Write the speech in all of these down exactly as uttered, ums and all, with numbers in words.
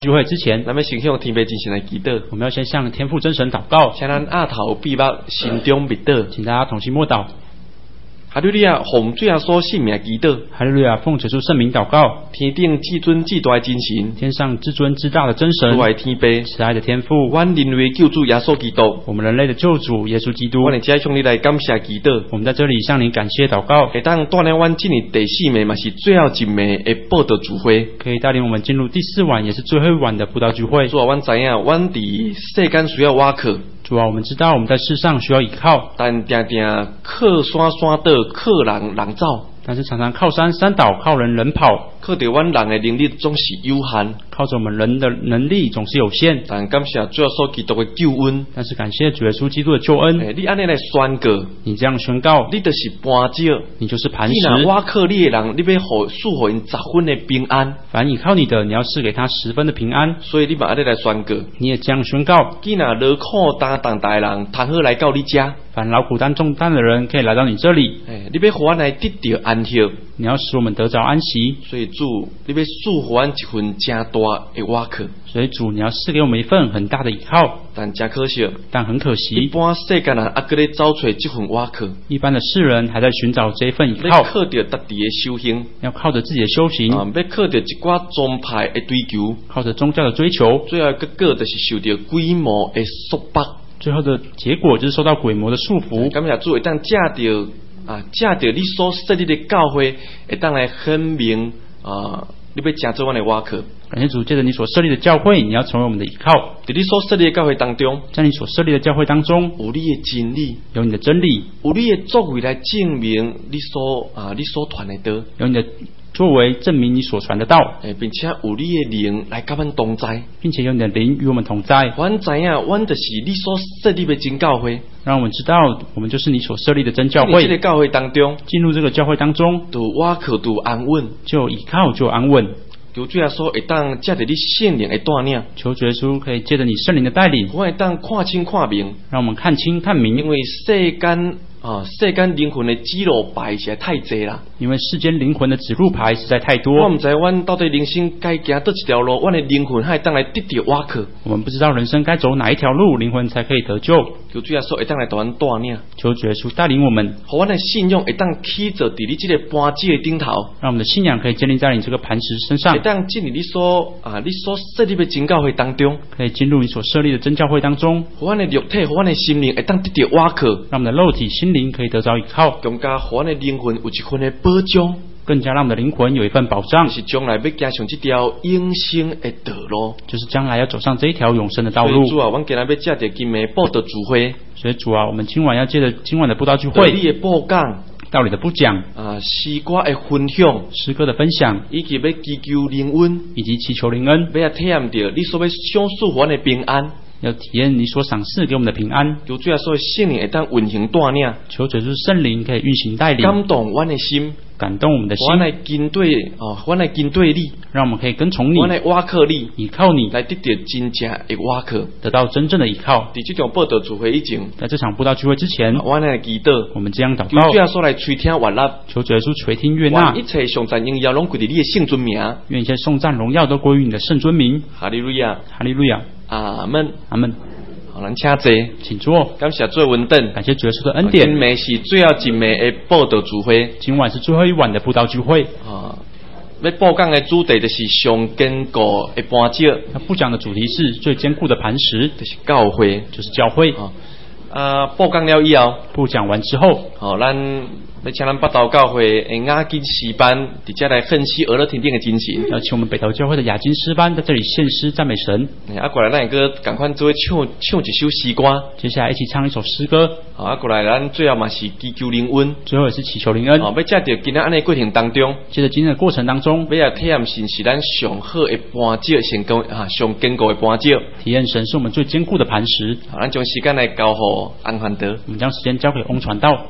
聚会之前， 咱们先向天父真神来祈祷。 我们要先向天父真神祷告， 请咱额头闭目，心中默祷， 请大家同心默祷。 哈利路亚，奉主耶稣圣名祈祷。 哈利路亚，奉主耶稣圣名祷告。 天顶至尊至大的真神， 天上至尊至大的真神， 慈爱天父， 慈爱的天父， 阮人类救主耶稣基督， 我们人类的救主耶稣基督。 我们只向你来感谢祈祷。 我们在这里向你感谢祷告， 会当带领阮今年第四暝，嘛是最后一暝的报道聚会， 可以带领我们进入第四晚，也是最后一晚的布道聚会。 主啊，阮知影，阮伫世间需要瓦靠。 主啊，我们知道我们在世上需要依靠， 但定定靠山山倒，靠人人走。 但是常常靠山山倒，靠人人跑， 靠着阮人的能力总是有限， 靠着我们人的能力总是有限。 但感谢主耶稣基督的救恩， 但是感谢主耶稣基督的救恩。 欸、你安尼来宣告， 你这样宣告， 你就是磐石， 你就是磐石。 你若挖靠你的人，你要互赐互因十分的平安。 凡倚靠你的，你要赐给他十分的平安。 所以你嘛安尼来宣告， 你也这样宣告。 既然劳苦担重担的人，倘好来到你家， 凡劳苦担重担的人，可以来到你这里。 欸、你要互阮来得到安息。 你要使我们得着安息， 所以主，你要赐予阮一份真大的瓦靠。 所以主，你要赐给我们一份很大的依靠。 但真可惜， 但很可惜， 一般世间人还搁咧找找这份瓦靠。 一般的世人还在寻找这一份依靠。 要靠着家己的修行， 要靠着自己的修行， 啊，要靠着一寡宗派的追求， 靠着宗教的追求， 最后结果就是受到规模的束缚。 最后的结果就是受到鬼魔的束缚。 感谢主，会当借着啊，借着你所设立的教会，会当来显明啊，你要成做阮的瓦靠。 感谢主，借着你所设立的教会，你要成为我们的依靠。 在你所设立的教会当中， 在你所设立的教会当中， 有你的真理， 有你的真理， 有你的作为来证明你所啊，你所传的道， 有你的作为证明你所传的道， 诶，并且有你的灵来甲阮同在， 并且有你的灵与我们同在。 阮知影，阮就是你所设立的真教会， 让我们知道，我们就是你所设立的真教会。 在这个教会当中， 进入这个教会当中， 就瓦靠，就安稳， 就依靠，就安稳。 求主耶稣会当借着你圣灵的带领， 求主耶稣可以借着你圣灵的带领， 我会当看清看明， 让我们看清看明。 因为世间啊，世间灵魂的指路牌实在太济啦。 因为世间灵魂的指路牌实在太多， 我唔知阮到底人生该行倒一条路，阮的灵魂还会当来得到瓦靠。 我们不知道人生该走哪一条路，灵魂才可以得救。 求主耶稣会当来带阮带领， 求主耶稣带领我们， 互阮的信仰会当起坐伫你这个磐石的顶头， 让我们的信仰可以建立在你这个磐石身上， 会当进入你所啊，你所设立的真教会当中， 可以进入你所设立的真教会当中， 互阮的肉体，互阮的心灵会当得到瓦靠， 让我们的肉体、心灵可以得着依靠， 更加互阮的灵魂有一份的保障。 更加让我们的灵魂有一份保障， 是将来要走上这条永生的道路， 就是将来要走上这一条永生的道路。 所以主啊，我们今日要借着今日报道聚会， 所以主啊，我们今晚要借着今晚的布道聚会， 你的播讲， 道理的不讲啊，诗歌的分享， 诗歌的分享， 以及要祈求灵恩， 以及祈求灵恩， 要体验到你所要享受我的平安。 要体验你所赏赐给我们的平安， 求主耶稣的圣灵会当运行带领， 求主耶稣圣灵可以运行带领， 感动我的心， 感动我们的心， 我来跟对啊，我来跟对你， 让我们可以跟从你， 我来瓦靠你， 依靠你， 来得到真正的瓦靠， 得到真正的依靠。 在这场报道聚会以前， 在这场布道聚会之前， 我来祈祷， 我们这样祷求告， 主耶稣来垂听悦纳， 求主耶稣垂听悦纳， 一切颂赞荣耀拢归于你的圣尊名， 愿一切颂赞荣耀都归于你的圣尊名。 哈利路亚， 哈利路亚， 阿门， 阿门。 好，咱请坐， 请坐。 感谢主恩典， 感谢主耶稣的恩典。 今暝是最后一暝的报道聚会， 今晚是最后一晚的布道聚会。 啊，要播讲的主题就是上坚固的磐石。 那布讲的主题是最坚固的磐石， 就是教会， 就是教会。 啊，啊，播讲了以后， 布讲完之后， 好，咱要请咱北投教会的雅金诗班，直接来分析俄勒天顶的精神。 要请我们北投教会的雅金诗班在这里献诗赞美神。 啊，过来咱个赶快做唱唱一首诗歌， 接下来一起唱一首诗歌。 好，啊，过来咱最后嘛是祈求灵恩， 最后也是祈求灵恩。 哦，要借着今仔安尼过程当中， 接着今天的过程当中， 要来体验神是咱上好的磐石，成功啊上坚固的磐石。 体验神是我们最坚固的磐石。 好，咱将时间来交互安凡德。 我们将时间交给翁传道。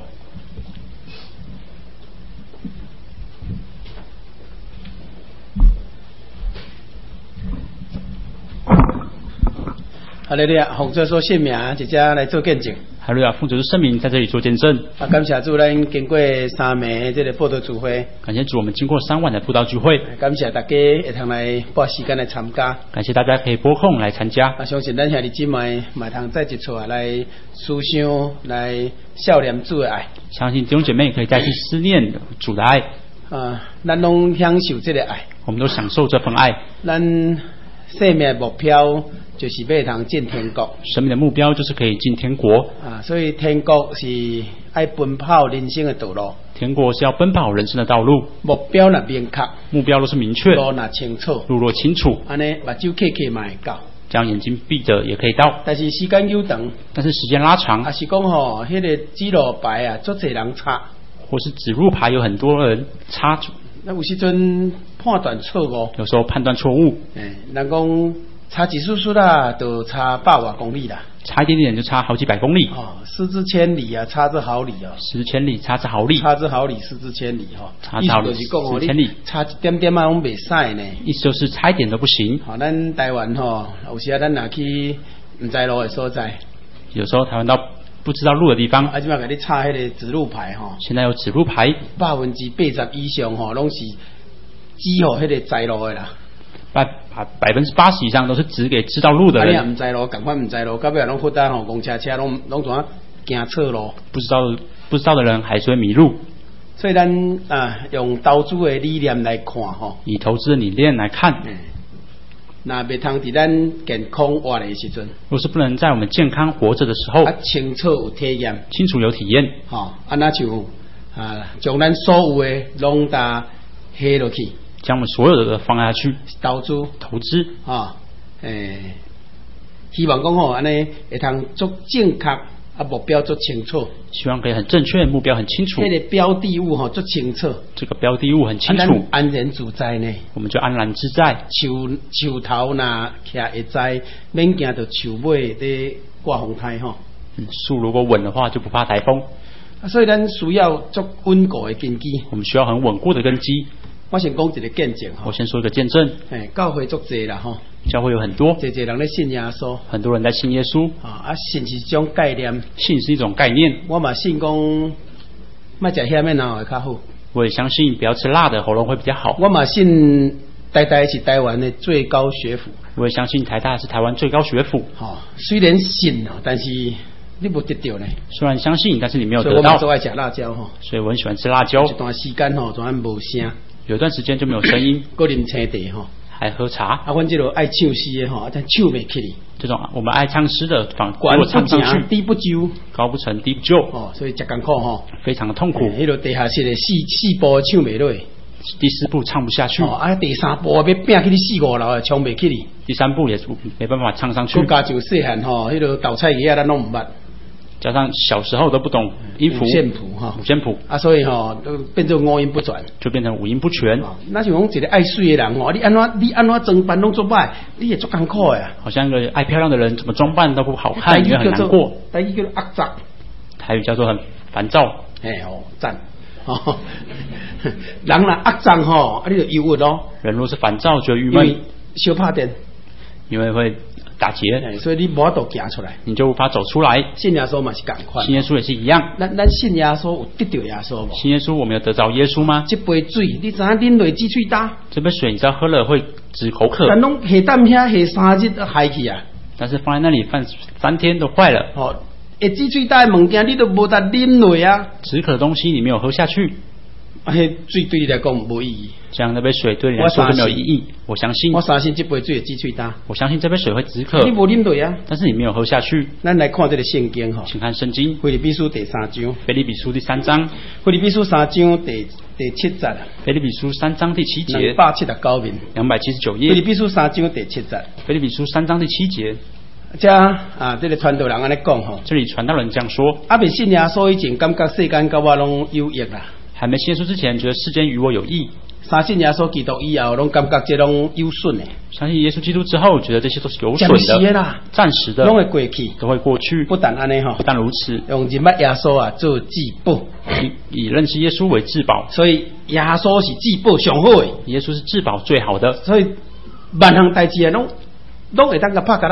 哈利路亚，奉主所圣名，一只来做见证。 哈利路亚，奉主的圣名在这里做见证。 啊，感谢主，咱经过三暝这个报道聚会， 感谢主，我们经过三晚的布道聚会， 感谢大家会通来拨时间来参加。 感谢大家可以拨空来参加。 啊，相信咱兄弟姊妹嘛通再一次来思想来孝念主的爱。 相信弟兄姐妹可以再去思念主的爱。 啊，咱拢享受这个爱， 我们都享受这份爱。 咱生命的目标就是要通进天国。 生命的目标就是可以进天国啊，所以天国是爱奔跑人生的道路。 天国是要奔跑人生的道路， 目标若明确， 目标都是明确， 路若清楚， 路若清楚， 安尼目睭闭闭嘛会到， 这样眼睛闭着也可以到。 但是时间久长， 但是时间拉长， 啊是讲吼，迄、那个指路牌啊，足侪人插， 或是指路牌有很多人插住， 那有时阵判断错误， 有时候判断错误， 诶，人讲差几叔叔啦，就差百外公里啦， 差一点点就差好几百公里， 哦，失之千里啊，差之毫厘啊， 十千里差之毫厘， 差之毫厘，失之千里哈， 差之毫厘， 十千里， 差一点点啊，拢袂使呢。 意思就是差一点都不行。 好，咱台湾吼，有时啊，咱若去唔知路的所在， 有时候台湾到不知道路的地方， 啊，即摆给你插迄个指路牌吼， 现在有指路牌， 百分之八十以上吼，拢是指互迄个知路的啦。 百百百分之八十以上都是指给知道路的人。 啊，你也唔知路，赶快唔知路，到尾拢豁达吼，公车车拢拢怎行错路？ 不知道不知道的人还是会迷路。 所以咱啊，用投资的理念来看吼， 以投资的理念来看， 嗯，那袂通伫咱健康活的时阵， 若是不能在我们健康活着的时候， 啊，清楚有体验， 清楚有体验， 吼，啊，那就啊，将咱所有的拢搭下落去。 将我们所有的放下去， 投资投资啊，诶，希望讲吼，安尼会通足正确啊，目标足清楚， 希望可以很正确，目标很清楚， 迄个标的物吼足清楚， 这个标的物很清楚， 啊、安然自在呢， 我们就安然自在。 树树头若徛会在，免惊到树尾伫刮风台吼。 嗯，树如果稳的话，就不怕台风。 啊，所以咱需要足稳固的根基， 我们需要很稳固的根基。 我先讲一个见证哈， 我先说一个见证。 哎，教会足济啦吼， 教会有很多， 济济人咧信耶稣， 很多人在信耶稣。 啊，啊信是一种概念， 信是一种概念。 我嘛信讲，莫食咸的脑会较好。 我也相信不要吃辣的，喉咙会比较好。 我嘛信台大是台湾的最高学府。 我也相信台大是台湾最高学府。 哈、哦，虽然信啊，但是你无得到呢。 虽然相信，但是你没有得到。 所以我嘛最爱吃辣椒哈。 所以我很喜欢吃辣椒。 一段时间吼，全无声。 有段时间就没有声音， 搁啉青茶吼， 还喝茶。 啊，阮这个爱唱诗的吼，但唱袂起哩。 这种我们爱唱诗的，反管我唱上去， 低不就， 高不成低不就， 哦，所以真艰苦吼， 非常的痛苦。 迄个地下室的四四部唱袂落， 第四部唱不下去， 哦，啊，第三部要拼起你四五楼，唱袂起哩。 第三部也是没办法唱上去。 国家就细汉吼，迄个豆菜叶咱拢唔捌。 加上小时候都不懂音符、 五线谱哈， 五线谱啊，所以吼都变成五音不全， 就变成五音不全。 哦、那就讲一个爱水的人吼，你安怎你安怎装扮拢做歹，你也足艰苦呀。 好像一个爱漂亮的人，怎么装扮都不好看，也很难过。 台语叫做压榨， 台语叫做很烦躁。 哎哦，赞。哦，人若压榨吼，啊你就忧郁咯。 人若是烦躁就郁闷， 小拍电， 因为会打结， 所以你无法度行出来， 你就无法走出来。 信耶稣嘛是同款， 信耶稣也是一样。 咱咱信耶稣有得到耶稣无？ 信耶稣我们有得着耶稣吗？ 这杯水你知影啉落止喙焦？ 这杯水你知道喝了会止口渴？ 但拢下淡遐下三日都害去啊！ 但是放在那里放三天都坏了。 哦，会止喙焦的物件你都无得啉落啊！ 止渴的东西你没有喝下去， 啊，迄水对你来讲无意义。 这样那杯水对你来说就没有意义。我相信， 我相信这杯水会止喙焦。 我相信这杯水会止渴。 你无啉落啊， 但是你没有喝下去。 咱来看这个圣经哈， 请看圣经腓立比书第三章。 腓立比书第三章。 腓立比书三章第第七节。 腓立比书三章第七节， 两百七十九面， 两百七十九页。 腓立比书三章第七节， 腓立比书三章第七节。 这啊，这个传道人安尼讲吼， 这里传道人这样说： 啊，未信耶稣以前，感觉世间甲我拢有益啦。 还没信耶稣之前，觉得世间与我有益。 相信耶稣基督以后，拢感觉这拢有损的。 相信耶稣基督之后，觉得这些都是有损的、啦暂时的， 拢会过去， 都会过去。 不但安尼吼， 不但如此， 用认识耶稣啊做至宝， 以以认识耶稣为至宝。 所以耶稣是至宝上好的， 耶稣是至宝最好的。 所以万项代志啊，拢拢会当甲拍卡落去啊。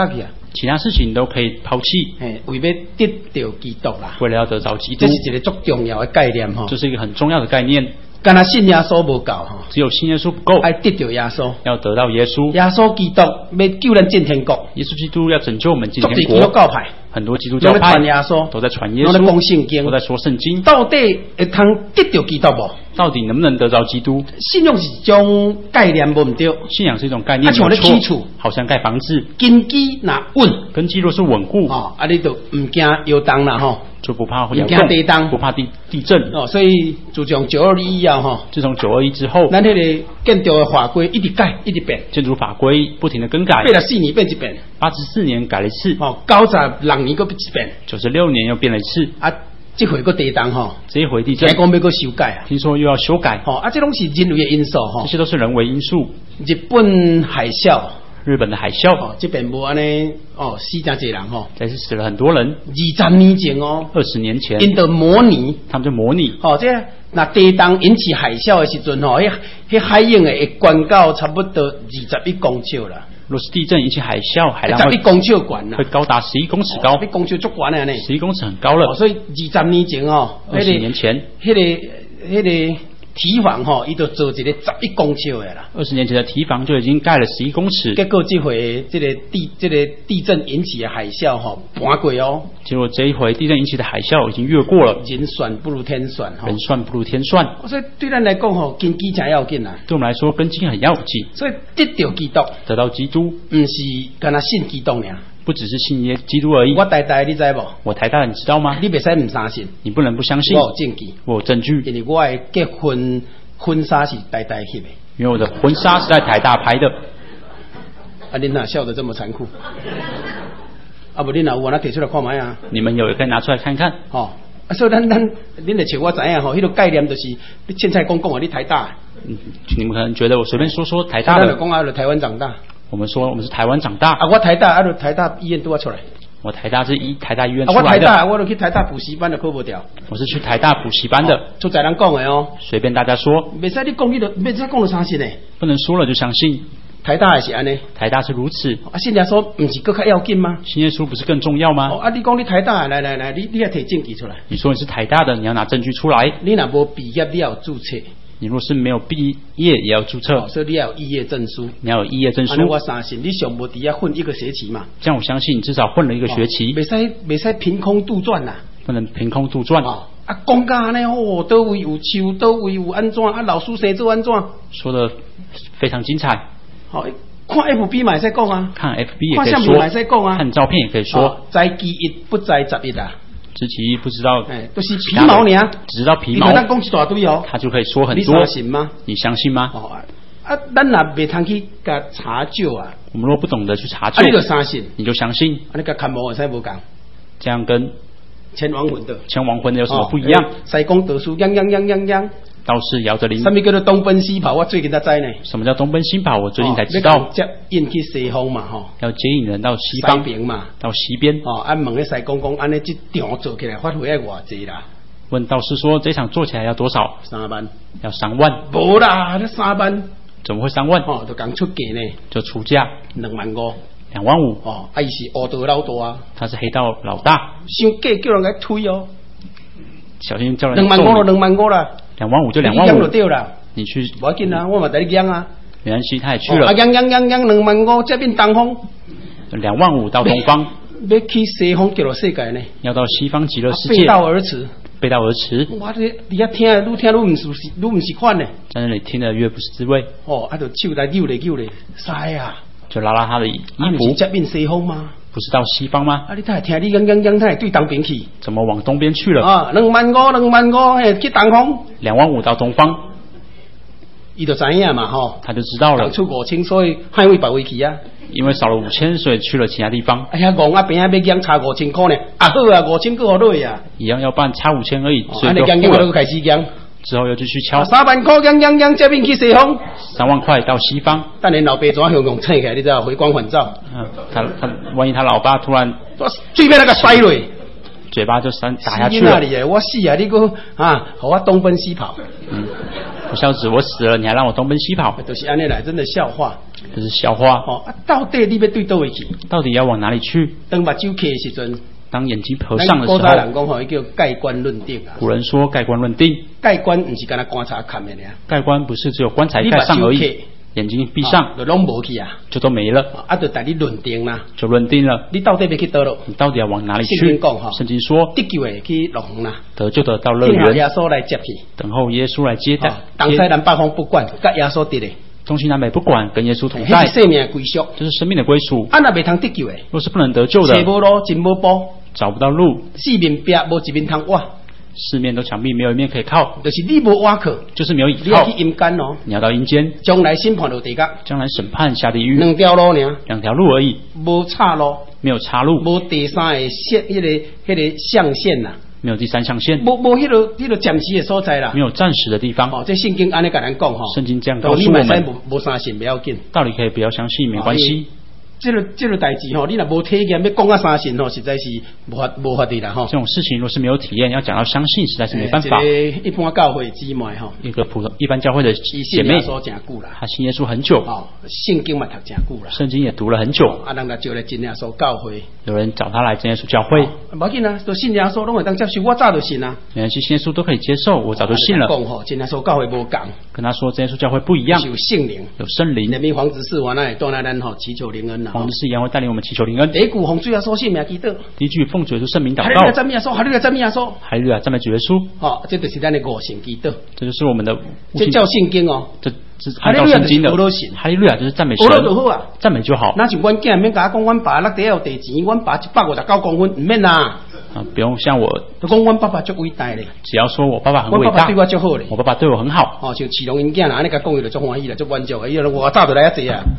其他事情都可以抛弃， 哎，为要得到基督啦， 为了要得着基督这，是一个足重要的概念哈。 这是一个很重要的概念。 干那信耶稣无够哈， 只有信耶稣不够， 爱得到耶稣， 要得到耶稣。 耶稣基督要救咱进天国， 耶稣基督要拯救我们进足基天国。 督教派很多基督教都在派传耶稣， 都在传耶都在讲稣， 圣经都，在说圣经。 到底会通得到基督无？ 到底能不能得着基督？ 信仰是一种概念，无毋对。 信仰是一种概念， 啊像咧没错基础好像盖房子， 根基若稳， 根基若是稳固， 哦，啊，你就唔惊摇动啦吼。 就不怕摇不怕地动， 动不怕地地震。 哦，所以自从九二一以后吼， 自从九二一之后， 咱迄个建筑的法规一直改，一直变， 建筑法规不停的更改， 八十四年变一遍， 八十四年改了一次， 哦，九十六年佫一遍， 九十六年又变了一次， 啊，这回佫地动吼， 这一回地震听，讲要佫修改啊， 听说又要修改， 吼，啊，这拢是人为的因素吼这，些都是人为因素。 日本海啸， 日本的海啸， 哦，这边无安尼，哦，死真侪人吼， 这是死了很多人。 二十年前哦， 二十年前， 因着模拟。 他们就模拟， 哦，这那地动引起海啸的时阵吼，迄迄海涌的会灌到差不多二十一公尺啦， 若是地震引起海啸，海浪会十一公尺悬啦会，高达十一公尺高十一，公尺足悬的呢。 十一公尺很高哦， 了。 所以二十年前哦， 二十年前， 迄个迄个堤防吼，伊就做一个十一公尺的啦。 二十年前的堤防就已经盖了十一公尺， 结果这回这个地这个地震引起的海啸吼，搬过哦， 结果这一回地震引起的海啸已经越过了， 人算不如天算吼。 人算不如天算。 所以对咱来讲吼，根基真要紧啦。 对我们来说，根基很要紧。 所以得到基督， 得到基督， 毋是干那信基督尔。 不只是信耶基督而已。 我呆呆，你知无？ 我台大，你知道吗？ 你袂使唔相信， 你不能不相信， 我有证据， 我有证据， 因为我的结婚婚纱是呆呆翕的。 因为我的婚纱是在台大拍的。 啊，恁哪笑得这么残酷？啊，不，恁哪有我那提出来看卖啊？ 你们有也可以拿出来看看。 哦，啊，所以咱咱恁就像我知影吼，迄、那个概念就是你凊彩讲讲啊，你台大， 嗯，你们可能觉得我随便说说台大的， 咱就讲啊，就台湾长大。 我们说我们是台湾长大， 啊，我台大啊，就台大医院拄啊出来。 我台大是医台大医院啊， 出来的， 我台大，我就去台大补习班就考不掉。 我是去台大补习班的， 哦出在人讲的哦， 随便大家说， 袂使你讲，你就袂使讲就相信的。 不能说了就相信。 台大也是安尼， 台大是如此， 啊，信耶稣毋是更较要紧吗？ 信耶稣不是更重要哦， 吗？ 啊，你讲你台大，来来来，你你要提证据出来。 你说你是台大的，你要拿证据出来。 你若无毕业，你要有注册， 你若是没有毕业，也要注册哦，，所以你要有肄业证书。 你要有肄业证书安尼。我相信你上无底下混一个学期嘛。 这样我相信你至少混了一个学期， 袂使袂使凭空杜撰啦。 不能凭空杜撰。 哦，啊，讲甲安尼哦，倒位有树，倒位有安怎？啊，老师生做安怎？ 说的非常精彩。 好、看 F B 嘛会使讲啊， 看 F B 也看可以说， 相片嘛会使讲啊， 看照片也可以说。 哦知其一不知十一啊， 知其一不知道， 哎，都、就是皮毛尔， 只知道皮毛你，咱讲一大堆哦， 他就可以说很你多相。信吗？ 你相信吗？ 哦啊，啊，咱若袂通去甲查究啊， 我们若不懂得去查啊， 究你，就相信， 你就相信， 啊，你甲看无会使无共， 这样跟前亡魂的前亡魂的有什么不一样？ 哦西公得书，泱泱泱泱泱， 道士摇着铃什，么叫做东奔西跑？我最近才知呢， 什么叫东奔西跑？我最近才知道， 哦接引去西方嘛，吼， 要接引人到西西方， 边嘛。 到西边。 哦，啊问咧西公讲，安尼即场做起来发挥要偌济啦？ 问道士说这场做起来要多少？ 三万？ 要三万？ 无啦，那三万， 怎么会三万？ 哦，就讲出价呢， 就出价两万五。 两万五。 哦，啊伊是黑道老大啊， 他是黑道老大， 伤价叫人来推哦， 小心叫人两万五就揍你。 两万五啦， 两万五就两你养就万五， 对啦， 你去无要紧啊，我嘛带你养啊。 没关系，他也去哦啊， 了。 养养养养两万五，这边东方两万五到东方， 要去西方极乐世界呢， 要到西方极乐世背界， 道而驰。 背道而驰， 我这你遐听，愈听愈唔舒适，愈唔习惯呢。 在那里听得越不是滋味， 哦，啊，就手来扭来扭来，塞啊！ 就拉拉他的衣啊，不是服， 接面西方吗？ 不是到西方吗？ 啊，你太听你养养养，太对东边去。 怎么往东边去了？ 啊，两万五，两万五，嘿，去东方， 两万五到东方， 伊就知影嘛，吼。 他就知道了当，出五千，所以捍卫白位去啊。 因为少了五千，所以去了其他地方， 哎呀，戆啊边啊要养差五千块呢，啊好啊，五千个好落啊。 一样要办差五千而已， 哦安尼所以就付了。 养养都开始养， 之后又继续啊敲三万块养养养，接面去西方。 三万块到西方， 等你老爸怎样用切起来，你知道回光返照， 嗯，他他万一他老爸突然最尾那个摔落， 最嘴巴就扇打下去了。 死那里我死啊，你个啊，和我东奔西跑。 嗯，不孝子，我死了，你还让我东奔西跑， 都是安尼来，真的笑话。 这是笑话。 哦，啊，到底你要对倒位去？ 到底要往哪里去？ 当目睭开的时阵， 当眼睛合上的时候， 古早人讲吼，伊叫盖棺论定啊。 古人说盖棺论定， 盖棺不是干那观察看的呀。 盖棺不是只有棺材盖上而已，眼睛闭上， 就拢无去啊， 就都没了。 啊，就带你论定啦， 就论定了。 你到底要去倒落？ 你到底要往哪里去？ 圣经讲哈， 圣经说得救的去乐园啦， 得就得到乐园， 耶稣来接去， 等候耶稣来接待。 东西南北方不管，跟耶稣得嘞。 东西南北不管，跟耶稣同在， 生命归属， 这是生命的归属。 啊，那未通得救的， 若是不能得救的， 车无路，进无步， 找不到路， 四面壁无一面通挖， 四面都墙壁，没有一面可以靠， 就是你无挖靠， 就是没有倚靠。 你要去阴间哦， 你要到阴间， 将来审判落地狱， 将来审判下地狱， 两条路呢， 两条路而已， 无岔路， 没有岔路， 无第三个线，迄、那个迄、那个象限呐。 没有第三象限， 无无迄个迄个暂时的所在啦， 没有暂时的地方。 哦，这圣经安尼甲咱讲吼， 圣经这样告诉我们， 无无相信不要紧， 道理可以不要相信，没关系。 这个这个代志吼，你若无体验，要讲啊相信吼，实在是无法无法的啦吼。 这种事情若是没有体验，要讲到相信，实在是没办法。 欸、一般教会姊妹吼， 一个普通一般教会的姐妹，她信耶稣很久， 哦，圣经嘛读真久啦， 圣经也读了很久。 啊，人来就来真耶稣教会， 有人找他来真耶稣教会， 无要紧啊，都信耶稣拢会当接受，我早就信啊。 没关系，信耶稣都可以接受，我早就信了。 讲吼，真耶稣教会无共， 跟他说真耶稣教会不一样， 有圣灵， 有圣灵。 人民皇子是我那里多来咱吼祈求灵恩啦， 皇子是一样会带领我们祈求灵恩。 第一句奉主耶稣圣名祈祷， 第一句奉主耶稣圣名祷告。 哈利路亚赞美耶稣，哈利路亚赞美耶稣， 哈利路亚赞美主耶稣。 哦，这就是咱的五圣祈祷， 这就是我们的， 这叫圣经哦。 这这按照圣经的。哈利路亚就是赞美神， 就好啊， 赞美就好。 那是阮囝免甲我讲，阮爸落地有地钱，阮爸一百五十九公分，唔免啦。 啊，不用像我。 就讲阮爸爸足伟大咧。 只要说我爸爸很伟大。 我爸爸对我足好咧。 我爸爸对我很好。 哦，像祁隆因囝啦，安尼甲讲伊就足欢喜啦，足满足的，伊就我早就来一济啊。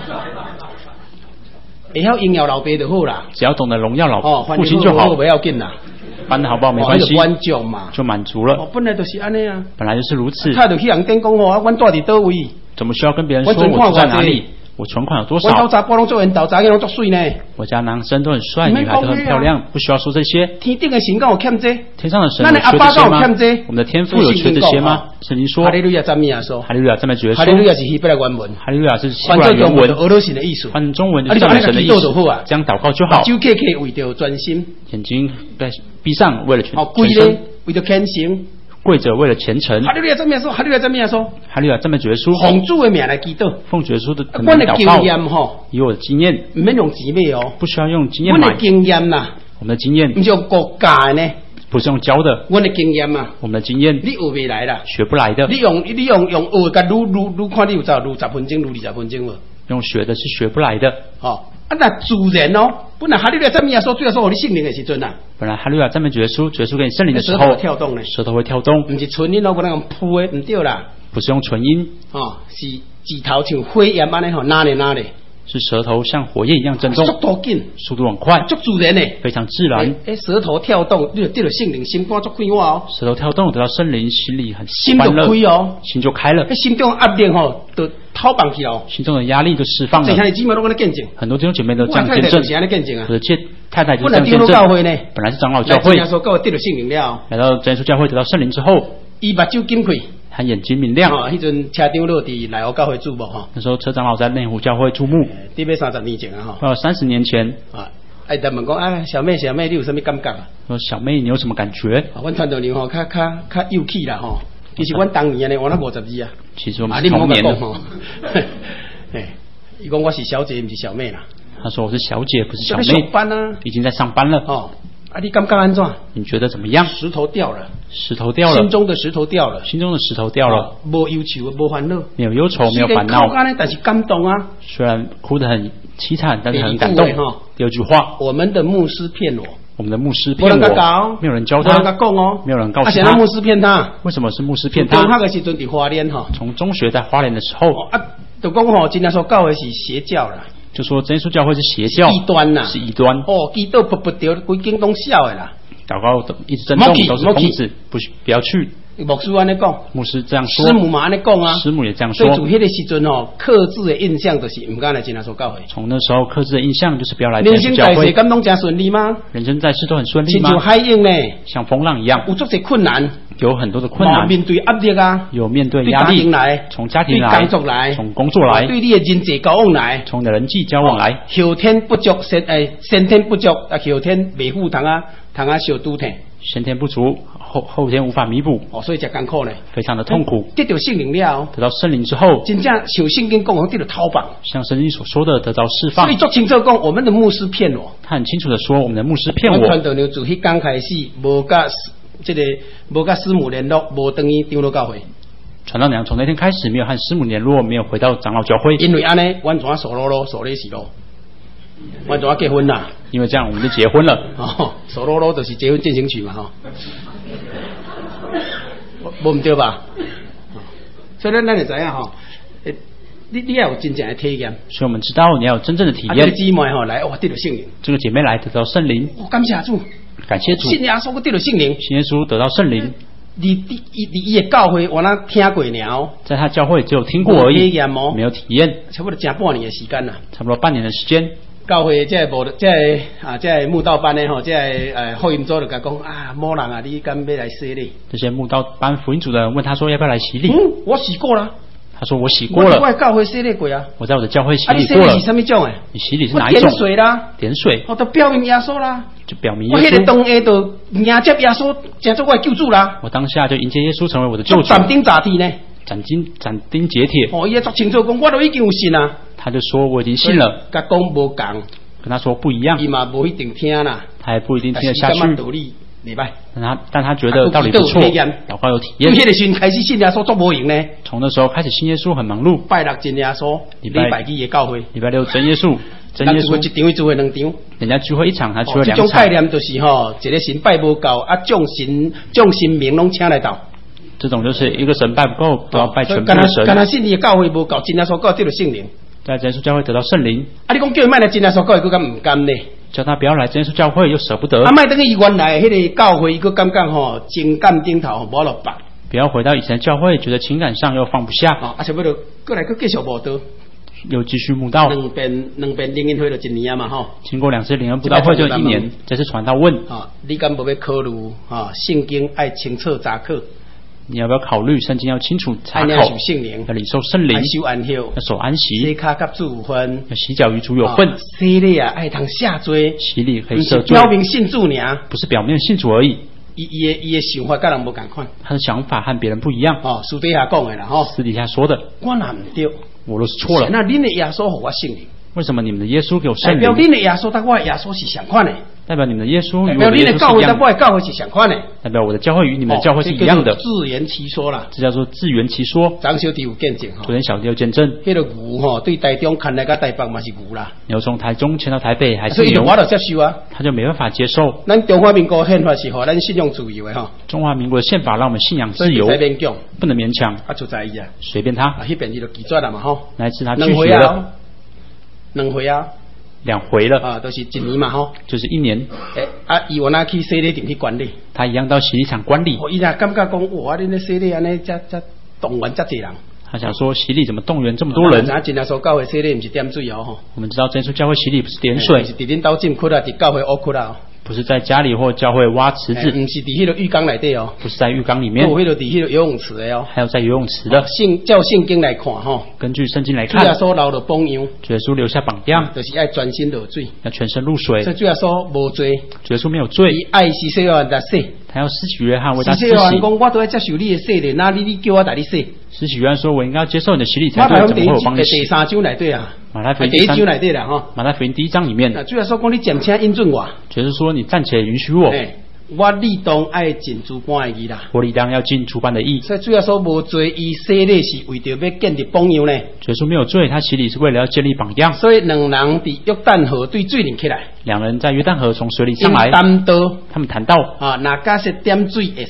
会晓荣耀老爸就好啦。 只要懂得荣耀老哦， 父亲就好， 不要紧啦。 翻得好不好没关系， 满足嘛， 就满足了。 哦，本来就是安尼啊。 本来就是如此。 他就去人店讲哦，阮住伫倒位？ 怎么需要跟别人说我住在哪里？我存款有多少？ 我豆查波拢做人豆查，个拢足水呢。 我家男生都很帅，女孩都很漂亮，不需要说这些。 天顶的神敢有欠这？ 天上的神有缺这些吗？我们的天父有缺这些吗？圣经说。 哈利路亚赞美耶稣， 哈利路亚赞美主耶稣。 哈利路亚是希伯来原文， 哈利路亚是希伯来原文， 俄罗斯的意思。 翻中文就是赞美神的意思。这样祷告就好。 就可以为着专心， 眼睛在闭上，为了全全身，为着虔诚。 跪着为了虔诚， 哈利路亚赞美耶稣，哈利路亚赞美耶稣， 哈利路亚赞美主耶稣， 奉主的名来祈祷， 奉主耶稣的名祷告。 以我的经验， 唔免用钱买哦， 不需要用经验买。 我的经验呐， 我们的经验， 唔是用国家呢， 不是用教的。 我的经验啊， 我们的经验， 你学不来啦， 学不来的。 你用你用用学个愈愈愈看你有走愈十分钟，愈二十分钟无？ 用学的是学不来的。 哦。啊，那自然哦，本来哈利路亚赞美耶稣，主要说我的圣灵的时阵啊， 本来哈利路亚赞美主耶稣，主耶稣给你圣灵的时候， 舌头跳动呢， 舌头会跳动， 不是纯音哦，不能用扑的，唔对啦， 不是用纯音， 哦，是指头像火焰安尼吼，哪里哪里， 是舌头像火焰一样震动， 速度紧， 速度很快， 足自然的， 非常自然。 诶，舌头跳动，你就得了圣灵，心肝足快活哦， 舌头跳动得到圣灵，心里很心就开哦， 心就开了， 诶，心中压力吼，都掏放去哦， 心中的压力就释放了。 这些姊妹都跟他见证， 很多弟兄姐妹都这样见证。我的太太就是这样见证。本来是长老教会， 来说各位得了圣灵了， 来到真耶稣教会得到圣灵之后， 伊目睭金开， 他眼睛明亮。 哦，迄阵车长落地来我教会注目哈。 那时候车长老在内湖教会注目。 得要三十年前啊哈。 哦，三十年前。 啊，哎，他们讲啊，小妹小妹，你有什么感觉啊？ 说小妹，你有什么感觉？ 啊，阮传道人吼，较较较幼气啦吼。其实阮当年呢，我那五十二啊。 其实我们是同年的。 哎，伊讲我是小姐，不是小妹啦。 他说我是小姐，不是小妹。 上班啊， 已经在上班了。 哦，啊，你感觉安怎？ 你觉得怎么样？ 石头掉了， 石头掉了， 心中的石头掉了， 心中的石头掉了。 无忧愁，无烦恼， 没有忧愁，没有烦恼。 但是感动啊。 虽然哭得很凄惨，但是很感动。第二句话， 我们的牧师骗我。 我们的牧师骗我，没有人教他， 没有人讲哦， 没有人告诉他。 而且牧师骗他， 为什么是牧师骗他？ 中学的时阵在花莲哈， 从中学在花莲的时候， 啊，就讲吼，今天说教会是邪教啦， 就说真耶稣教会是邪教， 异端呐， 是异端。 哦，祈祷不不掉，规经拢笑的啦， 祷告一直震动都是疯子，不不要去。 牧师安尼讲， 牧师这样说， 师母嘛安尼讲啊， 师母也这样说。 所以从迄个时阵哦，克制的印象就是唔敢来真耶稣教会。 从那时候克制的印象就是不要来真耶稣教会。 人生在世咁拢真顺利吗？ 人生在世都很顺利吗？ 亲像海涌呢， 像风浪一样， 有足些困难， 有很多的困难， 面对压力啊， 有面对压力来，从家庭来， 对工作来， 从工作来， 对你的人际交往来， 从你的人际交往来。 后天不足，先诶先天不足，啊后天未富，通啊通啊小拄疼。 先天不足，后后天无法弥补， 哦，所以才艰苦呢， 非常的痛苦。 得到圣灵了， 得到圣灵之后， 真正像圣经讲的，得到逃放， 像圣经所说的得到释放。 所以做清楚讲，我们的牧师骗我， 他很清楚的说，我们的牧师骗我。 传道人自迄刚开始，无甲这个无甲师母联络，无等于长老教会。 传道娘从那天开始没有和师母联络，没有回到长老教会， 因为安尼，完全守罗罗守咧是咯，完全结婚啦。 因为这样我们就结婚了。 哦，守罗罗就是结婚进行曲嘛，哈。无唔对吧？所以咱咱就知影吼，你你要有真正的体验。 所以我们知道你要有真正的体验。 啊，这个姊妹吼来，哇，得到圣灵。 这个姐妹来得到圣灵。 哦，感谢主， 感谢主。 信耶稣，我得到圣灵。 信耶稣得到圣灵。 你你你伊的教会，我那听过了。 在他教会只有听过而已，没有体验。 差不多正半年的时间啦。 差不多半年的时间。 教会即系无，即系啊，即系慕道班咧吼，即系诶福音组就甲讲啊，某人啊，你敢要来洗礼？ 这些慕道班福音组的人问他说要不要来洗礼？ 嗯，我洗过了。 他说我洗过了。 我在教会洗礼过啊。 我在我的教会洗礼过了。啊，你洗礼是什么种诶？ 你洗礼是哪一种？ 点水啦， 点水。 我都表明耶稣啦， 就表明耶稣。 我迄个当下就迎接耶稣，成做我的救主啦。 我当下就迎接耶稣成为我的救主。 斩钉截铁呢？ 斩钉斩钉截铁。 哦，伊也作清楚讲，我都已经有信啊。 他就说我已经信了。 甲讲无共。 跟他说不一样， 伊嘛无一定听啦， 他也不一定听得下去。 道理礼拜， 但他但他觉得道理不错，祷告有体验。 从那个时候开始信耶稣做无用呢。 从那时候开始信耶稣很忙碌。 拜六真耶稣，礼拜日的教会， 礼拜六真耶稣，真耶稣。 一场一聚会两场， 人家聚会一场，他聚会两场。这种概念就是吼，一个神拜不够，啊，众神众神明拢请来到。 这种就是一个神拜不够，都要拜全部的神。 干那信你的教会不够，真耶稣够得了圣灵。 在真耶稣教会得到圣灵。 啊，你讲叫伊卖来真耶稣教会，佢敢唔甘呢？ 叫他不要来真耶稣教会，又舍不得。 啊，卖等于伊原来迄个教会，伊个感觉吼情感顶头无落白。 不要回到以前的教会，觉得情感上又放不下。 啊，差不多过来，佢继续无道。 又继续慕道。 两遍两遍灵恩会就一年啊嘛吼。 经过两次灵恩布道会就一年，这次传道问。 啊，你敢无要考虑啊？圣经爱清楚查考。 你要不要考虑圣经要清楚查考？要领受圣灵， 要受安息， 要守安息。 洗脚甲主有份， 要洗脚与主有份。 洗礼啊，爱通下罪， 洗礼可以赦罪。 表明信主呢， 不是表面信主而已。 伊伊的伊的想法跟人无共款， 他的想法和别人不一样。 哦，私底下讲的啦，吼， 私底下说的。 我哪唔对， 我都是错了。 那恁的耶稣给我圣灵， 为什么你们的耶稣给我圣灵？ 代表恁的耶稣，但我的耶稣是相款的。代表你们的耶稣与我的耶稣是一样的。代表你的教会，但我的教会是相款的。 代表我的教会与你们的教会是一样的。 自圆其说啦， 这叫做自圆其说。 张小弟有见证哈， 昨天小弟有见证。 迄个牛吼，对台中看来个台北嘛是牛啦。 牛从台中迁到台北还是牛？ 所以我就接受啊， 他就没办法接受。 咱中华民国宪法是吼，咱信仰自由的哈。 中华民国的宪法让我们信仰自由，不能勉强。 啊，就在意啊， 随便他。 啊，迄边伊就拒绝了嘛吼。 那一次他拒绝了。 两回啊。 两回了啊，都是一年嘛吼， 就是一年。 诶、欸，啊，伊原来去洗礼场去管理， 他一样到洗礼场管理。 哦，伊也感觉讲，哇，恁咧洗礼安尼，遮遮动员遮济人。 他想说洗礼怎么动员这么多人？ 咱真正说教会洗礼不是点水哦吼。 我们知道真耶稣教会洗礼不是点水， 是伫恁兜浸窟啊，伫教会挖窟啊。 不是在家里或教会挖池子， 不是伫迄个浴缸内底哦， 不是在浴缸里面， 有迄个伫迄个游泳池的哦， 还有在游泳池的。 圣照圣经来看吼， 根据圣经来看， 主耶稣留了榜样， 主耶稣留下榜样， 就是爱专心落水， 要全身入水。 所以主耶稣无罪， 主耶稣没有罪， 伊爱施洗约翰来洗， 他要施洗约翰为他施洗。 施洗约翰讲，我都要接受你的洗礼，那你你叫我带你洗。 施洗约翰说：“我应该要接受你的洗礼才对，怎么会有帮你洗？” 第三章内底啊， 马太福音第一章内底啦吼， 马太福音第一章里面， 主耶稣讲你暂且应准我， 就是说你暂且允许我， 我理当爱尽主般的义啦， 我理当要尽主般的义。 所以主耶稣无罪，伊洗礼是为着要建立榜样呢。 主耶稣没有罪，他洗礼是为了要建立榜样。 所以两人伫约旦河对水淋起来， 两人在约旦河从水里上来， 谈到他们谈到啊，哪假是点水会使。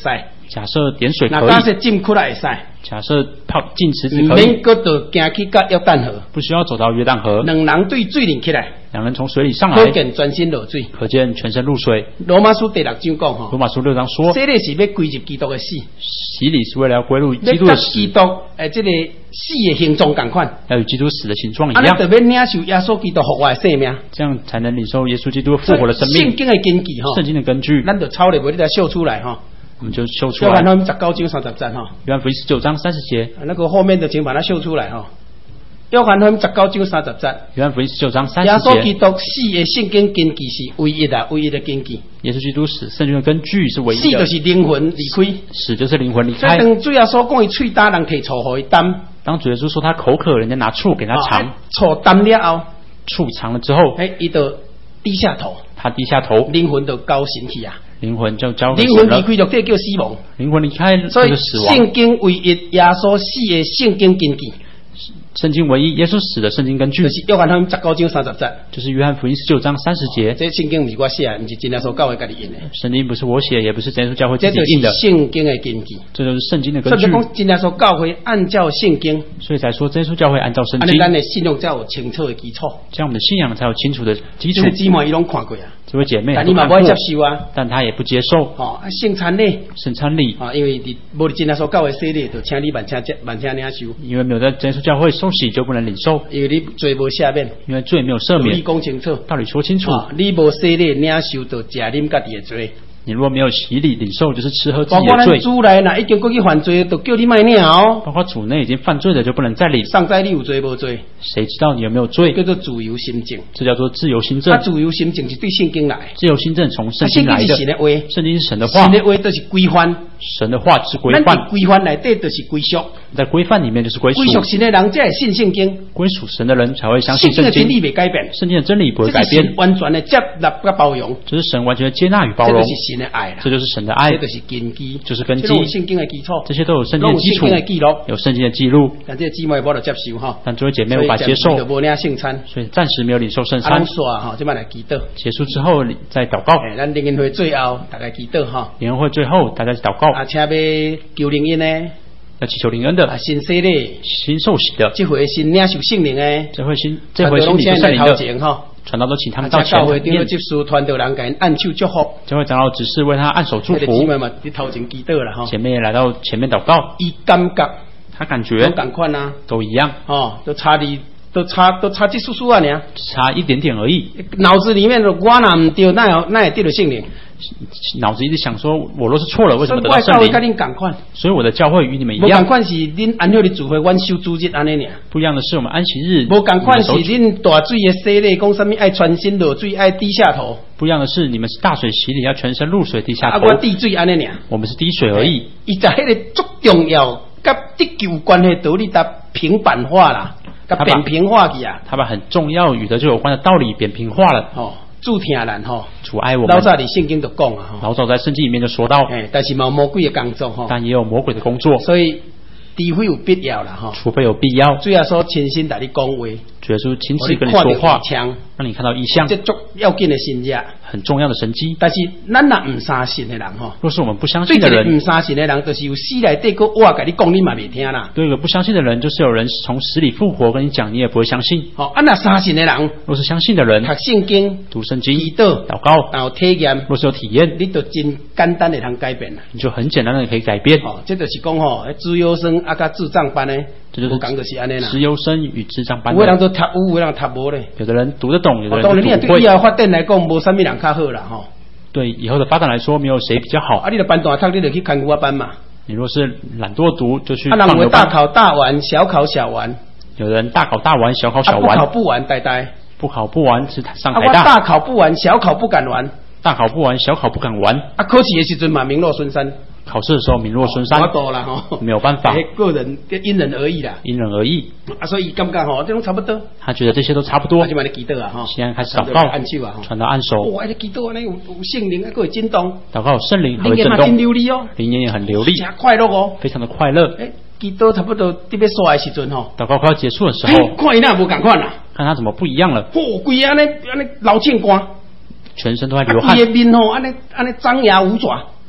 假设点水可以， 那假设浸窟来会使。 假设泡进池子可以， 免搁到行去到约旦河， 不需要走到约旦河。 两人对水里起来， 两人从水里上来， 可见全身落水， 可见全身入水。 罗马书第六章讲吼， 罗马书六章说， 洗礼是要归入基督的死， 洗礼是为了要归入基督的死， 基督诶，这个死的形状同款， 要与基督死的形状一样。 啊， 特别领受耶稣基督复活的生命， 这样才能领受耶稣基督复活的生命。 圣经的根据哈， 圣经的根据， 咱就抄了，无你来秀出来哈。 我们就秀出来。 约翰福音十九章三十节哈， 约翰福音十九章三十节， 那个后面的请把它秀出来哈。约翰福音十九章三十节， 约翰福音十九章三十节， 耶稣基督死的圣经根据是唯一的，唯一的根据。 耶稣基督死，圣经的根据是唯一的。 死就是灵魂离开， 死就是灵魂离开。 所以当主耶稣讲伊喙打人摕醋互伊担， 当主耶稣说他口渴，人家拿醋给他尝， 醋担了后， 醋尝了之后， 哎，伊就低下头， 他低下头， 灵魂就交神去啊。 灵魂就交灵魂离开就这叫死亡， 灵魂离开就是死亡。 圣经唯一耶稣死的圣经根据， 圣经唯一耶稣死的圣经根据， 就是约翰福音十九章三十节， 就是约翰福音十九章三十节。 这圣经不是我写的，不是真耶稣教会家己印的。 圣经不是我写，也不是真耶稣教会自己印的。 这就是圣经的根据， 这就是圣经的根据。 所以讲真耶稣教会按照圣经， 所以才说真耶稣教会按照圣经。 咱的信仰才有清楚的基础， 这样我们的信仰才有清楚的基础。 这姊妹伊拢看过啊。 这位姐妹， 但你嘛不爱接受啊， 但她也不接受。 哦，圣餐礼， 圣餐礼啊，因为你无真耶稣教会洗礼，就请你万请万请领受。 因为没有在真耶稣教会受洗，就不能领受。 因为你罪无赦免， 因为罪没有赦免。 你讲清楚， 道理说清楚。 啊、你无洗礼领受，就食啉家己的罪。 你如果没有洗礼领受，就是吃喝自己的罪。 包括咱主内呐，已经过去犯罪，就叫你卖领哦。 包括主内已经犯罪的，就不能再领。 上在你有罪无罪？ 谁知道你有没有罪？ 叫做自由心证。 这叫做自由心证。 啊，自由心证是对圣经来。 自由心证从圣经来的。 圣经是神的话。 圣经是神的话。 神的话就是规范。 神的话是规范。 规范内底就是归属。 在规范里面就是归属。 归属神的人才会信圣经。 归属神的人才会相信圣经。 圣经的真理未改变。 圣经的真理不会改变。 完全的接纳跟包容。 这是神完全的接纳与包容。 这就是神的爱啦。 这就是神的爱。 这就是根基。 就是根基。 这有圣经的基础。 这些都有圣经的基础。 有圣经的记录。 有圣经的记录。 但这姊妹无得接受哈。 但这位姐妹无法接受。 无领圣餐。 所以暂时没有领受圣餐。 哈，这摆来祈祷。 结束之后再祷告。 哎，咱灵恩会最后大家祈祷哈。 灵恩会最后大家祷告。 啊，请要求灵恩呢？ 要祈求灵恩的。 啊，新洗礼。 新受洗的。 这回新领受圣灵诶。 这回新这回新领受圣灵的。哈。传道都请他们到前面。 教会接受传道人给人按手祝福。 教会长老只是为他按手祝福。 姊妹嘛，你头前祈祷啦哈。 姐妹也来到前面祷告。 伊感觉。 他感觉。 都同款啊。 都一样。 哦，都差你。都差都差这叔叔啊，娘， 差一点点而已。 脑子里面的我哪唔对，那那也对了圣灵。 脑子一直想说，我若是错了，为什么得到圣灵？所以我的教会与你们一样。 无同款是恁安息日聚会，阮守主日安尼尔。 不一样的是，我们安息日。 无同款是恁大水的洗礼，讲什么爱全身落水，爱低下头。 不一样的是，你们是大水洗礼，要全身入水，低下头。 啊，我滴水安尼尔。 我们是滴水而已。 伊在迄个足重要，甲得救关系道理搭平板化啦。他扁平化去啊！ 他把很重要与得救有关的道理扁平化了。 哦，主听人吼， 主爱我们。 老早伫圣经就讲啊， 老早在圣经里面就说到， 哎，但是冇魔鬼的工作吼， 但也有魔鬼的工作， 所以除非有必要啦吼， 除非有必要， 主要说亲身带你讲话， 主要说亲自跟你说话，让你看到异象， 这足要紧的神迹， 很重要的神迹。 但是咱若唔相信的人吼， 若是我们不相信的人， 唔相信的人，就是有死内底个话跟你讲，你嘛未听啦。 对一个不相信的人，就是有人从死里复活跟你讲，你也不会相信。 哦，啊那相信的人， 若是相信的人， 读圣经、 读圣经、 祈祷、 祷告， 然后体验， 若是有体验， 你就真简单的通改变啦。 你就很简单的可以改变。 哦，这就是讲吼，资优生啊，甲智障班呢， 这就是讲就是安尼啦。 资优生与智障班， 有的人都读有，有的人读无咧。 有的人读得懂，有的人读不会。 当然，你对以后发展来讲，无啥物人较好啦吼。 对以后的发展来说，没有谁比较好。 啊，你著班大读，你著去看古班嘛。 你若是懒惰读，就去放牛班。啊，人会大考大玩，小考小玩。 有人大考大玩，小考小玩。 啊，不考不玩，呆呆。 不考不玩是上台大。 啊，我大考不玩，小考不敢玩。 大考不玩，小考不敢玩。 啊，考试的时阵嘛，名落孙山。 考试的时候名落孙山， 我多啦吼， 没有办法， 个人因人而异啦， 因人而异。 啊，所以感觉吼，这种差不多。 他觉得这些都差不多。 他就买来祈祷啊哈。 现在开始祷告， 按手啊， 传到按手。 哇，这祈祷呢有有圣灵，还会震动。 祷告有圣灵还会震动。 灵言流利哦， 灵言也很流利， 很快乐哦， 非常的快乐。 哎，祈祷差不多特别刷的时阵吼， 祷告快要结束的时候， 看伊那无共款啦， 看他怎么不一样了。 嚯，规安尼安尼老欠光， 全身都在流汗。 伊的面吼安尼安尼张牙舞爪。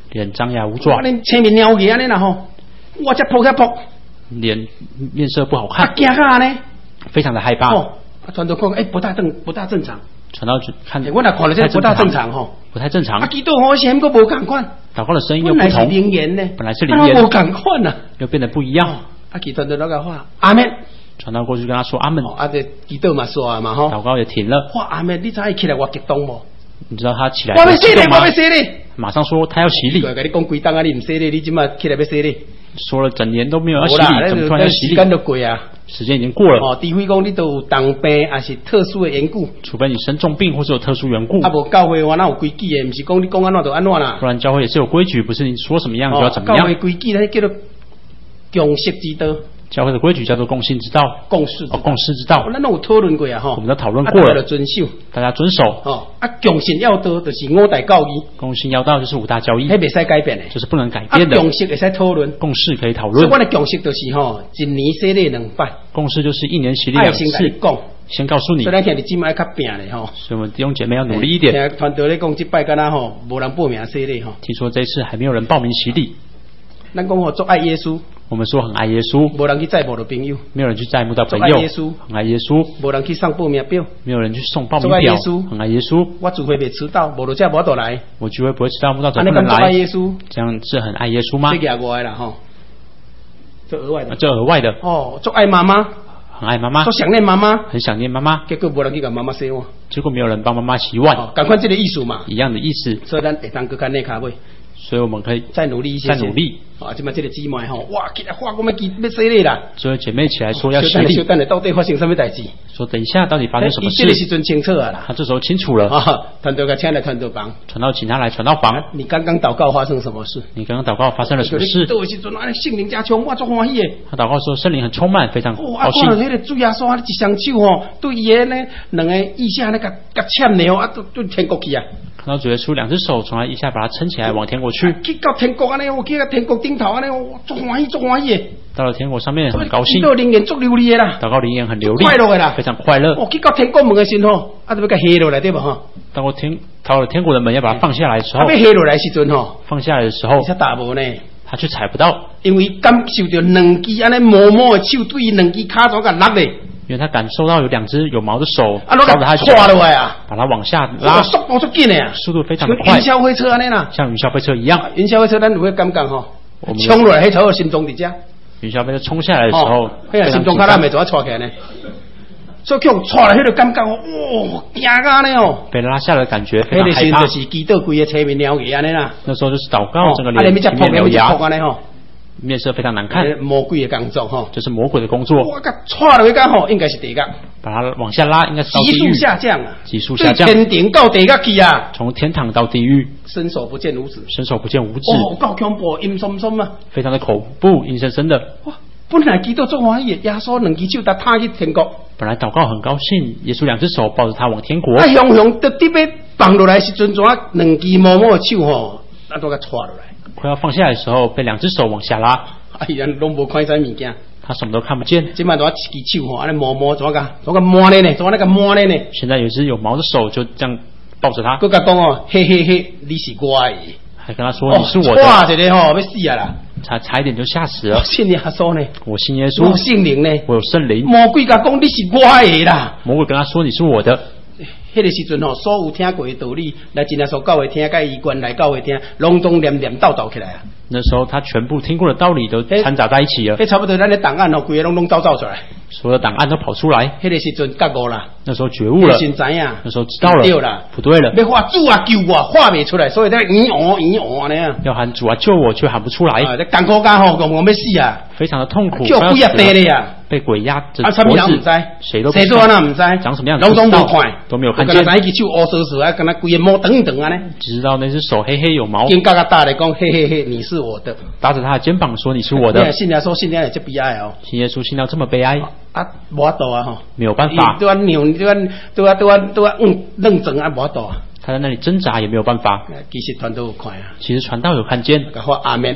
脸张牙舞爪。 我连前面鸟个安尼啦吼，我才扑才扑， 脸面色不好看， 惊吓呢， 非常的害怕。 哦，传道讲，哎，不大正，不大正常。 传道看， 我那看了这不大正常吼， 不太正常。 啊，基督好像个无共款， 祷告的声音又不同， 本来是灵言呢， 本来是灵言， 无共款呐， 又变得不一样。 啊，基督的那个话，阿门。 传道过去跟他说阿门， 啊，这基督嘛说啊嘛吼， 祷告也停了。 哇，阿门！你才起来我激动不？ 你知道他起来我要洗礼，我要洗礼， 马上说他要洗礼。 跟你讲几档啊，你唔洗礼，你今嘛起来要洗礼？ 说了整年都没有要洗礼，怎么突然要洗礼？ 时间都过啊， 时间已经过了。 哦，除非讲你都有重病，还是特殊的缘故。 除非你生重病或是有特殊缘故。 啊，无教会我哪有规矩的？唔是讲你讲安怎就安怎啦。 不然教会也是有规矩，不是你说什么样就要怎么样。 教会规矩咧叫做共识之道。 教会的规矩叫做共信之道， 共识哦，共识之道。 咱都有讨论过啊，哈， 我们都讨论过了， 大家遵守， 大家遵守。 哦，啊，共信要道就是五大教义， 共信要道就是五大教义， 迄袂使改变的， 就是不能改变的。 啊，共识会使讨论， 共识可以讨论。 所以我的共识就是吼，一年洗礼两摆， 共识就是一年洗礼两次。先告诉你， 所以咱听你今麦较拼咧吼， 所以我们弟兄姐妹要努力一点。 听团队咧讲，这摆敢若吼无人报名洗礼吼， 听说这次还没有人报名洗礼。 咱讲吼，做爱耶稣。 我们说很爱耶稣， 没人去载慕的朋友， 没有人去载慕到朋友， 爱耶稣， 很爱耶稣， 没人去上报名表， 没有人去送报名表，很爱耶稣。 我聚会别迟到，无就这无得来， 我聚会不会迟到，慕道者不能来。 爱耶稣， 这样是很爱耶稣吗？ 这额外啦吼，这额外的， 这额外的哦，做爱妈妈， 很爱妈妈， 做想念妈妈， 很想念妈妈。 结果无人去给妈妈洗碗， 结果没有人帮妈妈洗碗， 赶快这个意思嘛， 一样的意思。 所以咱会当搁看内卡位。 所以我们可以再努力一些， 再努力啊！今麦这个姊妹吼，哇，起来话我们记要洗礼啦。 所以姐妹起来说要洗礼， 小等下到底发生什么代志？ 说等一下到底发生什么事？ 这个时阵清楚啊啦。 他这时候清楚了。 啊，传道个请来传道房， 传道请他来传道房。 你刚刚祷告发生什么事？ 你刚刚祷告发生了什么事？ 这个时阵，啊，圣灵加充，我足欢喜的。 他祷告说圣灵很充满，非常高兴。 啊，看到那个主耶稣一双手吼，对伊个呢两个腋下那个个牵了啊，都对天国去啊。 看到主耶稣两只手从他腋下把他撑起来往天国去。 去到天国安尼，我去到天国顶头安尼，我足欢喜足欢喜的。 到了天国上面很高兴。 祷告灵言足流利的啦， 祷告灵言很流利， 快乐的啦， 非常快乐。 我去到天国门的时候，啊，就要给下落来对吧？哈。 到过天到了天国的门要把它放下来的时候， 要下落来时阵吼， 放下来的时候， 他打无呢， 他却踩不到， 因为感受到两只安尼毛毛的手对两只脚怎个拉的。 因为他感受到有两只有毛的手抓着他，跨落来啊， 把他往下拉， 速度足紧的啊， 速度非常的快， 云霄飞车安尼啦， 像云霄飞车一样。 云霄飞车咱有个感觉吼，冲落来迄时心脏伫遮。 云霄飞车冲下来的时候， 哎呀，心脏卡拉没怎么抓起来呢？所以叫抓来迄个感觉，哇，惊啊呢哦！ 被拉下来的感觉非常害怕。 那就是祈祷规个侧面鸟牙安尼啦。 那时候就是祷告整个脸前面獠牙安尼吼。面色非常难看， 魔鬼的工作哈， 这是魔鬼的工作。 我个抓了一个吼，应该是地狱， 把它往下拉，应该是到地狱。 急速下降啊， 急速下降， 天顶到地狱去啊， 从天堂到地狱， 伸手不见五指， 伸手不见五指， 哦，够恐怖，阴森森啊， 非常的恐怖，阴森森的。 哇，本来基督做欢喜，耶稣两只手搭踏去天国， 本来祷告很高兴，耶稣两只手抱着他往天国。 啊，雄雄得得要放落来时阵，怎啊两只毛毛的手吼，那都给抓落来。 快要放下来的时候，被两只手往下拉。 哎呀，拢无看啥物件， 他什么都看不见。 今摆多一只手吼，安尼摸摸，怎个怎个摸咧呢？怎个那个摸咧呢？ 现在有一只有毛的手就这样抱着他。 佮甲讲哦，嘿嘿嘿，你是我的。 还跟他说你是我的。 哇，这个吼要死啊啦！ 差差一点就吓死了。 我信耶稣呢， 我信耶稣。 我圣灵呢， 我有圣灵。 魔鬼甲讲你是我的啦。 魔鬼跟他说你是我的。 迄个时阵吼，所有听过的道理，来真耶稣教会听，甲医官来教会听，拢拢连连斗斗起来啊！ 那时候他全部听过的道理都掺杂在一起了。 迄差不多咱的档案吼，规个拢拢走走出来， 所有的档案都跑出来。 迄个时阵觉悟啦， 那时候觉悟了， 先知影， 那时候知道了， 对啦， 不对了。 要喊主啊救我，喊袂出来，所以在咦哦咦哦呢样。 要喊主啊救我，却喊不出来。 啊，在艰苦家吼，讲我要死啊， 非常的痛苦， 叫鬼啊地咧呀。 被鬼压着啊， 脖子， 谁都谁都那唔知， 长什么样子， 拢拢无看， 都没有看见。 跟他一只手乌湿湿啊，跟他规个毛长长啊呢。 只知道那只手黑黑有毛。 跟嘎嘎大的讲，嘿嘿嘿，你是我的， 搭着他的肩膀说你是我的。 信耶稣信耶稣这悲哀哦， 信耶稣信到这么悲哀啊，无法度啊吼， 没有办法。 对啊扭，对啊对啊对啊对啊嗯愣整啊无法度啊。 他在那里挣扎也没有办法。 其实传道有看啊， 其实传道有看见。 讲阿门。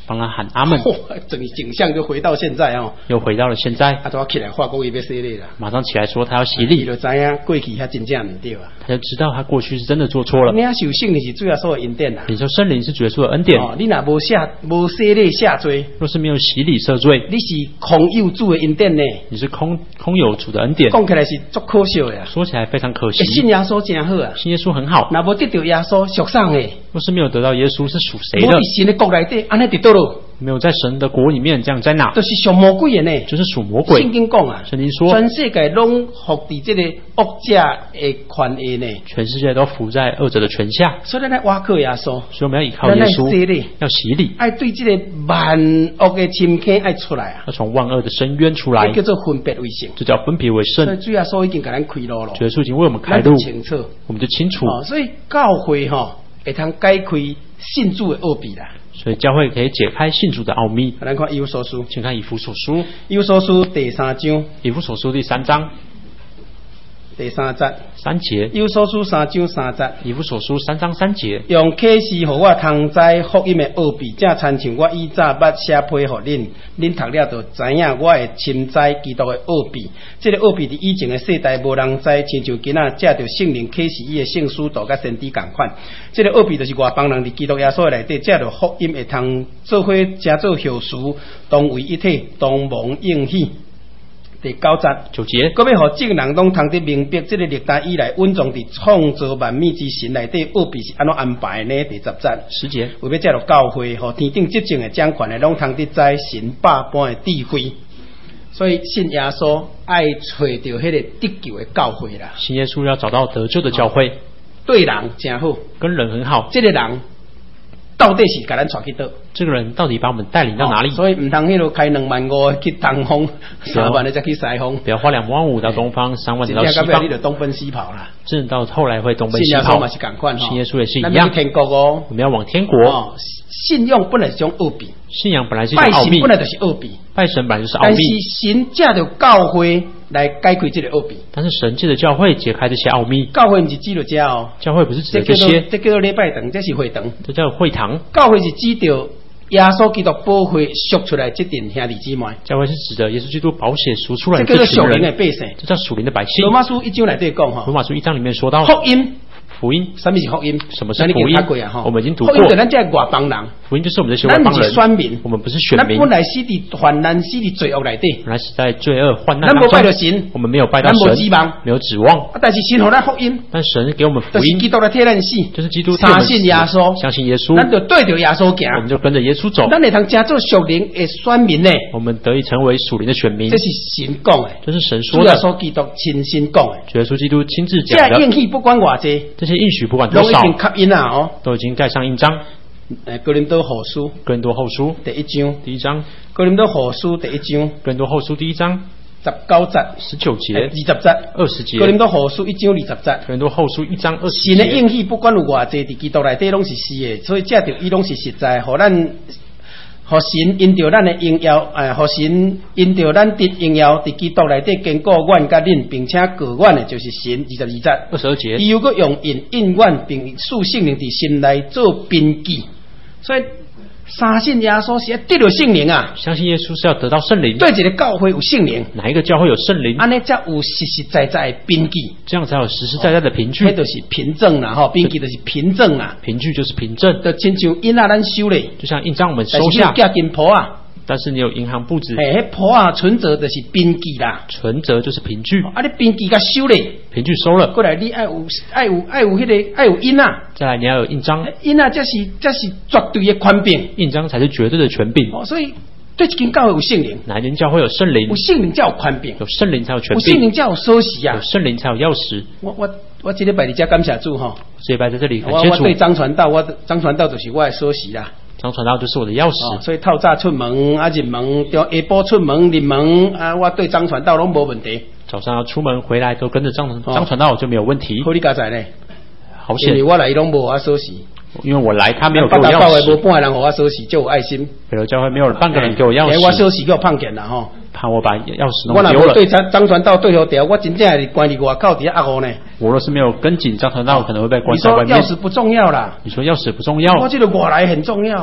帮他喊阿门， 整个景象就回到现在哦， 又回到了现在。 他都要起来话过一杯洗礼了， 马上起来说他要洗礼。 他就知道过去他真正唔对啊， 他就知道他过去是真的做错了。 你受圣灵是主要所有恩典啦， 你说圣灵是主耶稣的恩典。 哦，你若无下无洗礼下罪， 若是没有洗礼赦罪， 你是空有主的恩典呢？ 你是空空有主的恩典。 讲起来是足可笑的， 说起来非常可惜。 信耶稣真好啊， 信耶稣很好。 若无得到耶稣属上的， 若是没有得到耶稣是属谁的？ 无伫神的国内底，安尼得到咯。 没有在神的国里面，这样在哪？ 就是属魔鬼的呢， 就是属魔鬼。 圣经讲啊， 圣经说， 全世界拢服伫这个恶者的权威呢， 全世界都服在恶者的权下。 所以咱来倚靠耶稣， 所以我们要依靠耶稣，要洗礼， 爱对这个万恶的侵坑爱出来啊， 要从万恶的深渊出来， 叫做分别为圣， 这叫分别为圣。 所以主耶稣已经给咱开路了， 主耶稣已经为我们开路， 清楚， 我们就清楚。 哦，所以教会哈、哦，会通解开信主的奥秘啦。 所以教会可以解开信主的奥秘。 咱看以弗所书， 请看以弗所书， 以弗所书第三章， 以弗所书第三章第三节， 三节， 以弗所书三章三节， 以弗所书三章三节， 用启示予我通知福音的奥秘，正亲像我以早捌写批予恁，恁读了就知影我会深知基督的奥秘。这个奥秘伫以前的世代无人知，亲像今仔借着圣灵启示伊的圣书道甲先知共款。这个奥秘就是外邦人伫基督耶稣的内底，借着福音会通做伙成做后事，同为一体，同蒙应许。第九节， 九节， 搁要互众人拢通得明白，这个历代以来稳重伫创造万物之神内底奥秘是安怎安排呢？第十节， 十节， 为要借着教会，互天顶执政的掌权的，拢通得知神百般的智慧。所以信耶稣爱找到迄个得救的教会啦。 信耶稣要找到得救的教会， 对人真好， 跟人很好。 这个人到底是把咱带去倒？ 这个人到底把我们带领到哪里？ 哦、所以唔通迄路开两万五去东方，三万的再去西方。 不要花两万五到东方，三万到西方。 你就东奔西跑啦。 真到后来会东奔西跑。信耶稣嘛是同款， 信耶稣也是一样。 天国哦， 我们要往天国。 哦、信仰本来是种奥秘， 信仰本来是一种奥秘， 拜神本来就是奥秘， 拜神本来就是奥秘。 但是神借着教会来解开这个奥秘。 但是神借着教会解开这些奥秘。 教会不是指着这哦， 教会不是指着这些， 这叫做礼拜堂，这是会堂， 这叫会堂。 教会是指着耶稣基督宝血赎出来这群兄弟姊妹。教会是指着耶稣基督宝血赎出来这叫做属灵的百姓， 这叫属灵的百姓。 罗马书一章内底讲哈， 罗马书一章里面说到福音。 福音， 什么是福音？ 什么是福音？我们已经读过。 福音就是咱这外邦人， 福音就是我们这些外邦人。 咱不是选民， 我们不是选民。 咱本来是伫患难，是伫罪恶内底。 本来是在罪恶患难当中。 咱无拜到神， 我们没有拜到神， 咱无指望， 没有指望。 但是神给咱福音， 但神给我们福音， 就是基督来替咱死， 就是基督相信耶稣， 相信耶稣， 咱就对着耶稣行， 我们就跟着耶稣走。 咱会通加做属灵的选民呢。 我们得以成为属灵的选民， 这是神讲的， 这是神说的。 耶稣基督亲身讲的， 耶稣基督亲自讲的。 这应许不管偌济， 这些应许不管多少。 都已经吸引啊！哦， 都已经盖上印章。 诶，哥林多后书， 哥林多后书第一章， 第一章， 哥林多后书第一章， 哥林多后书第一章， 十九节， 十九节， 二十节， 二十节， 哥林多后书一章二十节， 哥林多后书一章二十节。 神的应许不管有偌济，伫基督内底拢是是的，所以借着伊拢是实在，互咱。互神因着咱的荣耀，诶，互神因着咱得荣耀，伫基督内底坚固阮甲恁，并且告阮的就是神。二十二节， 二十二节， 伊又搁用印印阮，并赐圣灵伫心内做凭记，所以相信耶稣是要得到圣灵啊！ 相信耶稣是要得到圣灵。 对一个教会有圣灵， 哪一个教会有圣灵？ 安尼才有实实在在的凭记， 这样才有实实在在的凭据。 迄、哦、就是凭证啦，吼，凭记就是凭证啦， 凭据就是凭证。 就亲像印啊，咱收咧， 就像印章我们收下， 但是你有金铺啊。 但是你有银行簿子， 诶，迄簿啊，存折就是凭记啦， 存折就是凭据。 啊，你凭记甲收咧， 凭据收了， 过来你爱有爱有爱有迄、那个爱有印啊， 再来你要有印章， 印啊，这是这是绝对的权柄， 印章才是绝对的权柄。 哦，所以对一间教会有圣灵， 哪一间教会有圣灵？ 有圣灵才有权柄， 有圣灵才有权柄， 有圣灵才有锁匙啊， 有圣灵才有钥匙。 我我我这礼拜伫遮感谢主吼， 这礼拜在这里很我清楚。 我对张传道，我张传道就是我的锁匙啦。 张传道就是我的钥匙、 哦，所以透早出门啊，入门，中下晡出门入门啊，我对张传道拢无问题。 早上要出门回来都跟着张张传道就没有问题。 好你家在呢？ 好险！ 因为我来拢无我锁匙， 因为我来他没有给我钥匙。 八大无半个人给我锁匙，就有爱心。 北楼教会没有半个人给我钥匙。 欸、我锁匙给我碰见啦吼。 怕我把钥匙弄丢了。 我若对张张传道对后条，我真正是关伫外口伫遐压呢。 我若是没有跟紧张传道，可能会被关在外面。 你说钥匙不重要啦？ 你说钥匙不重要？ 我觉得我来很重要啊。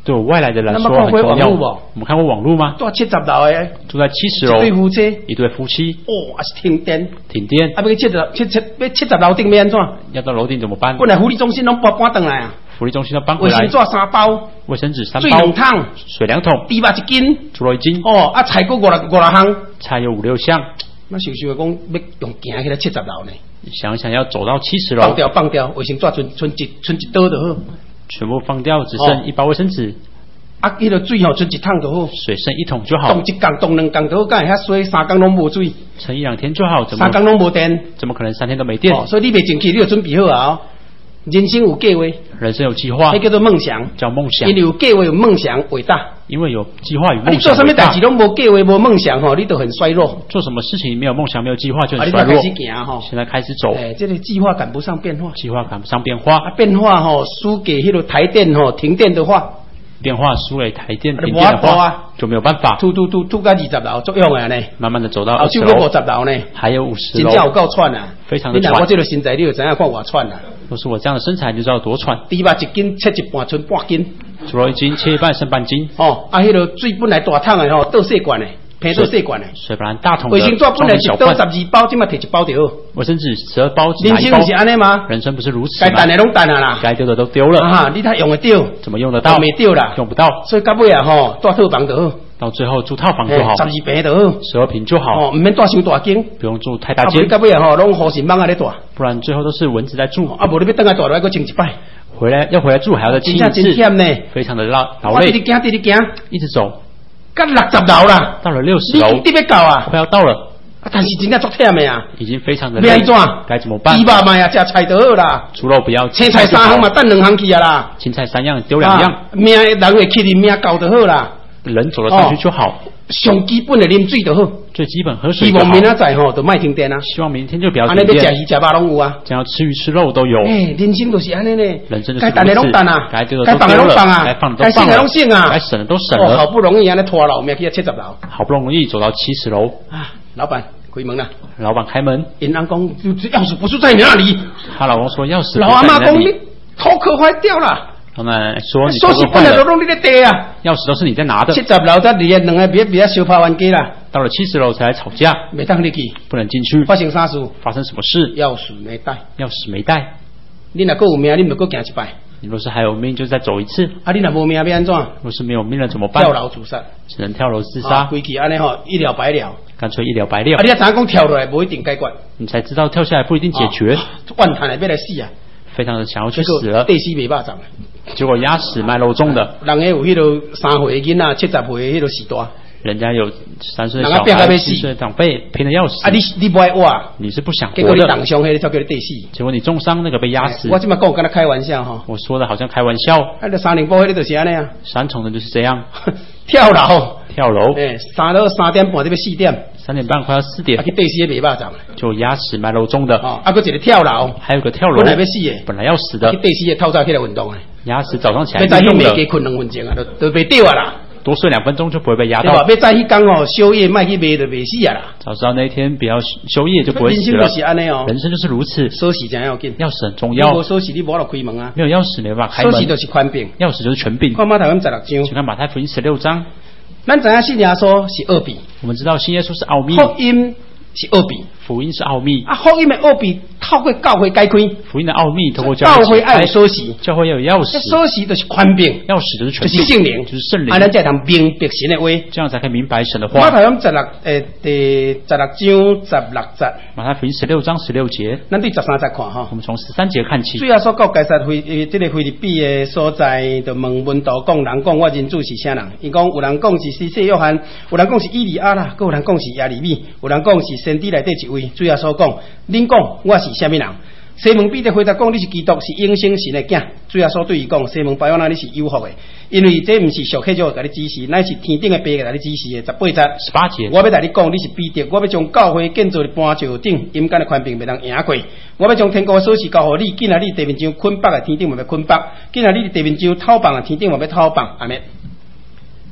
对我外来的人说很重要。我们看过网络吗？ 住七十楼诶， 住在七十楼， 一对夫妻， 一对夫妻。 哦，还是停电， 停电。 啊，要七十七七要七十楼顶要安怎？ 要到楼顶怎么办？ 本来福利中心拢搬搬回来啊。 福利中心都搬回来。 卫生纸三包， 卫生纸三包， 水两桶， 水两桶， 猪肉一斤， 猪肉一斤。 哦，啊，菜锅五六五六项， 菜有五六项。 那想想讲要用行起来七十楼呢？ 想想要走到七十楼， 放掉放掉，卫生纸存存一存一刀就好， 全部放掉，只剩一包卫生纸。 啊，迄个水吼存一桶就好， 水剩一桶就好。 冻一缸冻两缸就好，干遐水三缸拢无水， 撑一两天就好。 三缸拢无电， 怎么可能三天都没电？ 哦，所以你袂进去，你要准备好啊。人生有计划， 人生有计划， 那叫做梦想， 叫梦想。 因为有计划有梦想伟大， 因为有计划与梦想伟大。 你做什么代志拢无计划无梦想吼，你都很衰弱。 做什么事情没有梦想没有计划就很衰弱。 啊、你开始行吼， 现在开始走。 哎，这个计划赶不上变化， 计划赶不上变化。 啊，变化吼输给迄个台电吼停电的话。 变化输给台电停电的话，就没有办法。 突突突突到二十楼作用啊呢， 慢慢的走到二十楼，五十楼呢， 还有五十楼， 真正有够喘啊， 非常的喘。 你我这个身材，你就知影看我喘啊。 若是我这样的身材，就知道多喘。 猪肉一斤切一半，剩半斤。 猪肉一斤切一半，剩半斤。 哦，啊，迄个水本来大桶的吼，倒细罐的。平倒细罐的， 水本来大桶的， 卫生纸本来一刀十二包，今麦摕一包就好。 卫生纸十二包， 人生不是安尼吗？ 人生不是如此吗？ 该等的拢等啊啦， 该丢的都丢了啊！你才用得到， 怎么用得到？ 没丢啦， 用不到。 所以到尾啊吼，住套房就好。 到最后住套房就好， 十二平就好， 十二平就好。 哦，唔免住伤大间， 不用住太大间。 到尾啊吼，拢好心帮啊咧住， 不然最后都是蚊子在住。 啊，无你要等下住落来，搁清一摆。 回来要回来住，还要再清一次， 真忝呢， 非常的劳劳累。 我直直行，直直行， 一直走。 到六十楼啦， 到了六十楼， 你要到啊， 快要到了。 啊，但是真正足忝的啊， 已经非常的累。 要安怎？ 该怎么办？ 猪肉嘛呀，食菜就好啦。 猪肉不要， 青菜三项嘛，等两项去啊啦。 青菜三样丢两样， 啊、命人会去，你命够就好啦。 人走了上去就好。 上、哦、基本的啉水就好， 最基本喝水就好。 希望明仔载吼，就卖停电啊。 希望明天就不要停电。安尼要食鱼食肉拢有啊， 想要吃鱼吃肉都有。 哎、欸，人生就是安尼呢。 人生就是该等的拢等啊， 该丢的都丢了， 该放的都放了，该省的拢省啊， 该省的都省了。 哦、好不容易安尼拖老命去七十楼， 好不容易走到七十楼啊，老板开门了。 老板开门， 银行讲钥匙不是在你那里。 她老公说钥匙。 老阿妈讲你头壳坏掉了。 老奶说你锁匙本来都弄你的地啊， 钥匙都是你在拿的。 七十楼才离两个别别小拍完机啦。 到了七十楼才来吵架， 没当你去， 不能进去。 发生啥事？ 发生什么事？ 钥匙没带， 钥匙没带。 你若够有命，你咪够行一摆。 你若是还有命，就再走一次。 啊，你若无命要安怎？ 若是没有命了怎么办？ 跳楼自杀， 只能跳楼自杀。 规矩安尼吼，一了百了， 干脆一了百了。 啊，你要怎讲跳落来不一定解决？ 你才知道跳下来不一定解决。 万叹来要来死啊！ 非常的想要去死了。 地死没巴掌。 结果压死卖肉粽的， 人家有迄个三岁的囡仔，七十岁的迄个时大。 人家有三岁的小孩，七岁的长辈拼得要死。 啊，你你不爱活， 你是不想活的。 结果你重伤，迄个叫叫你地死。 结果你重伤，那个被压死。 我这么讲跟他开玩笑哈。 我说的好像开玩笑。 啊，那三零波迄个就是安尼啊。 三重的就是这样， 跳楼， 跳楼。 哎，三到三点半这边四点。 三点半快要四点。 啊，去地死也没巴掌。就压死卖肉粽的。 啊，啊，个一个跳楼， 还有个跳楼。 本来要死的， 本来要死的。 去地死也透早起来运动的。 压死早上起来运动的。要再去困两分钟啊，都都袂掉啊啦。 多睡两分钟就不会被压到。 对吧？要再去讲哦，宵夜卖去卖就袂死啊啦。 早知道那一天不要宵夜就不会死了。 人生就是安尼哦， 人生就是如此。 锁匙真要紧， 钥匙很重要。 无锁匙你无法开门啊。 没有钥匙没办法开门。 锁匙就是权柄， 钥匙就是权柄。 看马太福音十六章， 请看马太福音十六章。 咱知影信耶稣是奥秘， 我们知道信耶稣是奥秘。 福音是奥秘， 福音是奥秘啊！福音的奥秘透过教会解开， 福音的奥秘透过教会要有锁匙， 教会要有钥匙， 锁匙就是权柄， 钥匙就是权柄， 就是圣灵， 就是圣灵， 啊，咱才能明白神的话， 这样才可以明白神的话。 马太福音十六诶第十六章十六节， 马太福音十六章十六节， 咱对十三节看哈， 我们从十三节看起。 主耶稣到该撒菲诶，这个腓立比的所在，就问门徒讲，人讲我人子是啥人？伊讲有人讲是施洗约翰，有人讲是以利亚啦，有人讲是耶利米，有人讲是先知内底一位。主耶稣讲，恁讲我是啥物人？西门彼得回答讲，你是基督，是永生神的囝。主耶稣对伊讲，西门巴约拿，你是有福的，因为这不是俗客就甲你指示，乃是天顶的爸甲你指示的。十八节， 十八节， 我要甲你讲，你是彼得，我要将教会建造伫磐石顶，阴间的权柄袂当赢过。我要将天国的锁匙交互你，今仔日地面上捆绑的天顶嘛要捆绑，今仔日地面上偷放的天顶嘛要偷放。阿妹。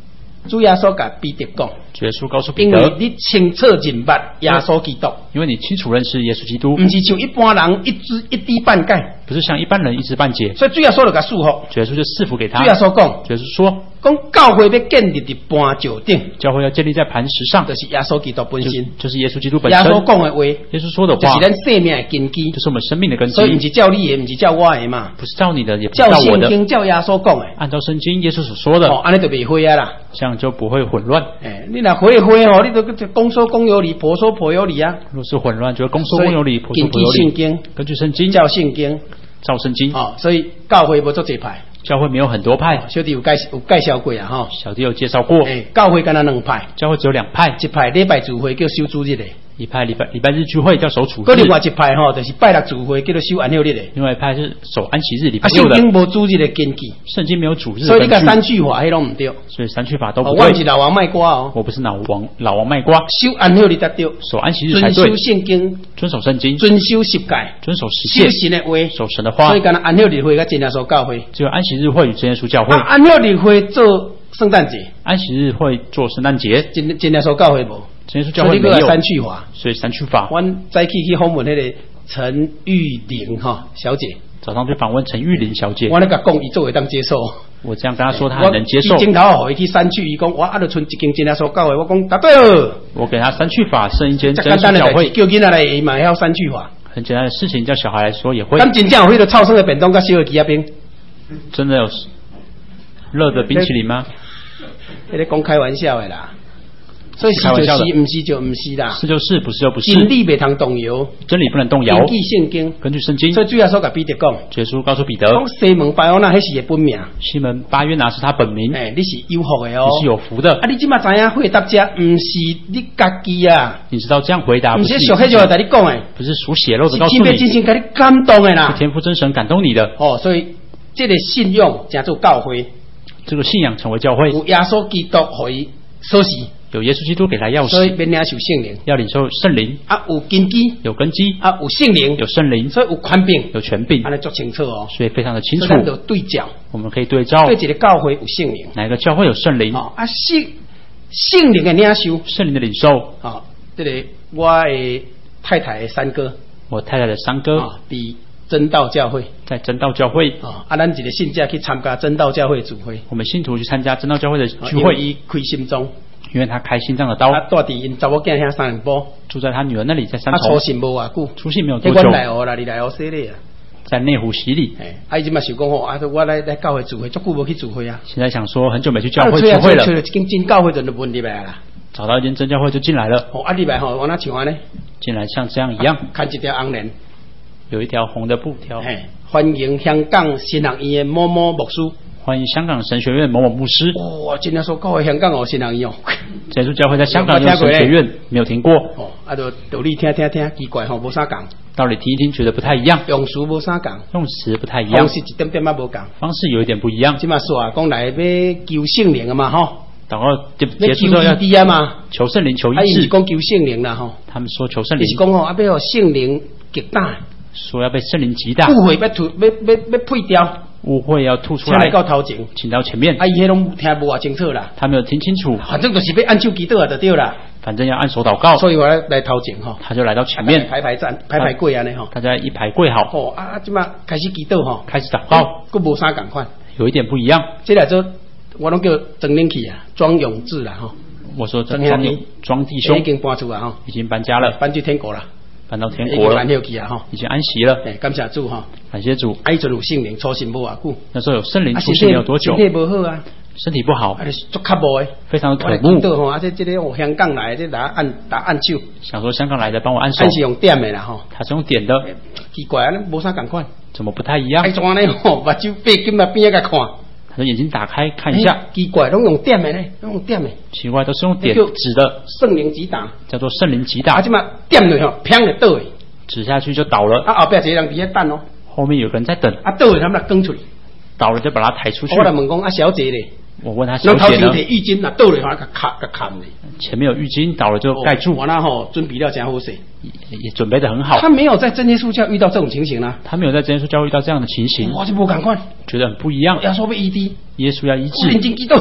主耶稣甲彼得讲， 主耶稣告诉彼得， 因为你清楚认捌耶稣基督， 因为你清楚认识耶稣基督， 不是像一般人一知一知半解， 不是像一般人一知半解， 所以主耶稣就甲祝福， 主耶稣就赐福给他。 主耶稣讲， 主耶稣说， 讲教会要建立伫磐石顶， 教会要建立在磐石上， 就是耶稣基督本身， 就, 就是耶稣基督本身。 耶稣讲的话，耶稣说的话， 就是咱生命的根基， 就是我们生命的根基。 所以不是照你的，不是照我的嘛， 不是照你的，也不是照我的， 照圣经，照耶稣讲的， 按照圣经耶稣所说的， 哦，安尼就袂灰啊啦， 这样就不会混乱。 哎，你若灰灰哦，你都公说公有理，婆说婆有理啊。 若是混乱，就公说公有理，婆说婆有理。 根据圣经， 根据圣经， 照圣经， 照圣经。 哦，所以教会无做这派。 教会没有很多派， 小弟有介有介绍过啊，哈。 小弟有介绍过。 哎，教会干那两派， 教会只有两派， 一派礼拜聚会叫守主日的， 一派礼拜礼拜日聚会叫守主日。 另外一派吼，就是拜六聚会叫做守安息日的。 另外一派是守安息日礼拜六的。 圣经无主日的根据， 圣经没有主日的根据， 所以你个三句法迄拢唔对。 所以三句法都不对。 我不是老王卖瓜哦， 我不是老王老王卖瓜。 守安息日才对， 守安息日才对。 遵守圣经， 遵守圣经， 遵守十诫， 遵守十诫， 守神的话， 守神的话。 所以干那安息日会甲真耶稣教会， 只有安息日会与真耶稣教会。 啊，安息日会做圣诞节， 安息日会做圣诞节， 真真耶稣教会无， 真耶稣教会没有三句法， 所以三句法。 阮早起去访问那个陈玉玲哈小姐， 早上去访问陈玉玲小姐， 我那个讲伊作为当接受， 我这样跟她说，她很能接受。 镜头好，伊去三句，伊讲我啊，就剩一间真耶稣教会，我讲答对了。 我给她三句法，剩一间真耶稣教会， 叫囡仔来嘛要三句法， 很简单的事情，叫小孩来说也会。 咱真正有迄个超生的便当，甲小的鸡仔冰， 真的有热的冰淇淋吗？ 那个讲开玩笑的啦，所以是就是，不是就不是啦。 是就是，不是就不是。 真理袂通动摇， 真理不能动摇。 根据圣经， 根据圣经。 所以主耶稣甲彼得讲， 耶稣告诉彼得， 讲西门巴约拿迄是个本名。 西门巴约拿是他本名。 哎，你是有福的哦， 你是有福的。 啊，你即马知影回答者，不是你家己啊。 你知道这样回答， 不是属黑就来你讲诶， 不是属血肉的告诉你， 是真真给你感动的啦， 是天父真神感动你的。 哦，所以这个信用叫做教会。 这个信仰成为教会， 有耶稣基督可以锁匙， 有耶稣基督给他钥匙， 所以免领受圣灵， 要领受圣灵啊，有根基， 有根基啊，有圣灵， 有圣灵， 所以有权柄， 有权柄， 安尼足清楚哦， 所以非常的清楚。 所以有对照， 我们可以对照， 对一个教会有圣灵， 哪一个教会有圣灵？ 哦、啊，圣圣灵的领受， 圣灵的领受， 啊、哦，这个我的太太的三哥， 我太太的三哥， 啊、哦，比。真道教会在真道教会啊，啊，咱一个信者去参加真道教会的聚会。 我们信徒去参加真道教会的聚会， 伊开心脏， 因为他开心脏的刀。 他住伫因查某囝遐三人波， 住在他女儿那里，在三重。 他初信无偌久， 初信没有多久。 迄我来学啦，你来学洗礼啊， 在内湖洗礼。 哎，啊，伊即马想讲吼，啊，我来来教会聚会，足久无去聚会啊。 现在想说很久没去教会聚会了， 找了一间真教会就问入来啦。 找到一间真教会就进来了。 哦，啊，入来吼，我那像安尼， 进来像这样一样， 看一条红链。 有一条红的布条， 哎，欢迎香港神学院某某牧师， 欢迎香港神学院某某牧师。 哇，真正说教会香港有神学院哦， 耶稣教会在香港有神学院，没有听过。 哦，啊，就道理听听听，奇怪吼，无啥共。 道理听一听，觉得不太一样。 用词无啥共， 用词不太一样， 方式一点点嘛无共， 方式有一点不一样。 即马说啊，讲来要求圣灵啊嘛吼。 然后结结束之后要求嘛， 求圣灵求医治。 啊，伊是讲求圣灵啦吼。 他们说求圣灵， 就是讲吼，啊，要圣灵极大。 说要被圣灵极大， 误会要吐，要要要退掉， 误会要吐出来， 请来到头前， 请到前面。 啊，伊迄拢听无偌清楚啦， 他没有听清楚， 反正就是要按手祈祷啊，就对啦。 反正要按手祷告， 所以我来头前哈， 他就来到前面， 排排站，排排跪安尼哈， 大家一排跪好。 哦啊，即马开始祈祷哈， 开始祷告， 佫无啥共款， 有一点不一样。 这来做我拢叫曾灵起啊，庄永志啦哈。 我说曾庄庄弟兄已经搬出来哈， 已经搬家了， 搬去天国了。 搬到天国了，已经安息了。 哎，感谢主哈， 感谢主。 哎，就有圣灵出现无偌久， 那时候有圣灵出现没有多久， 身体不好啊， 身体不好， 足卡无诶， 非常的土木。 吼，啊，这这个我香港来，这打按打按手， 想说香港来的帮我按手， 他是用点的啦吼， 他是用点的， 奇怪啊，无啥共款， 怎么不太一样？ 哎，怎么呢？吼，目睭闭紧啊，边个看？ 他的眼睛打开看一下， 奇怪，拢用点的呢，拢用点的， 奇怪，都是用点指的， 圣灵击打， 叫做圣灵击打。 啊，这嘛点落吼，砰就倒去。 指下去就倒了， 啊后边一个人伫遐等哦， 后面有个人在等， 啊倒了他们来跟出去， 倒了就把他抬出去。 我来问讲啊小姐咧， 我问他小姐呢？ 提浴巾啊倒了，把它卡卡卡咧。 前面有浴巾，倒了就盖住。 我那吼准备了真好势， 也也准备得很好。 他没有在真耶稣教遇到这种情形啦， 他没有在真耶稣教遇到这样的情形， 我就不敢看， 觉得很不一样。 耶稣要医治， 耶稣要医治， 认真祈祷，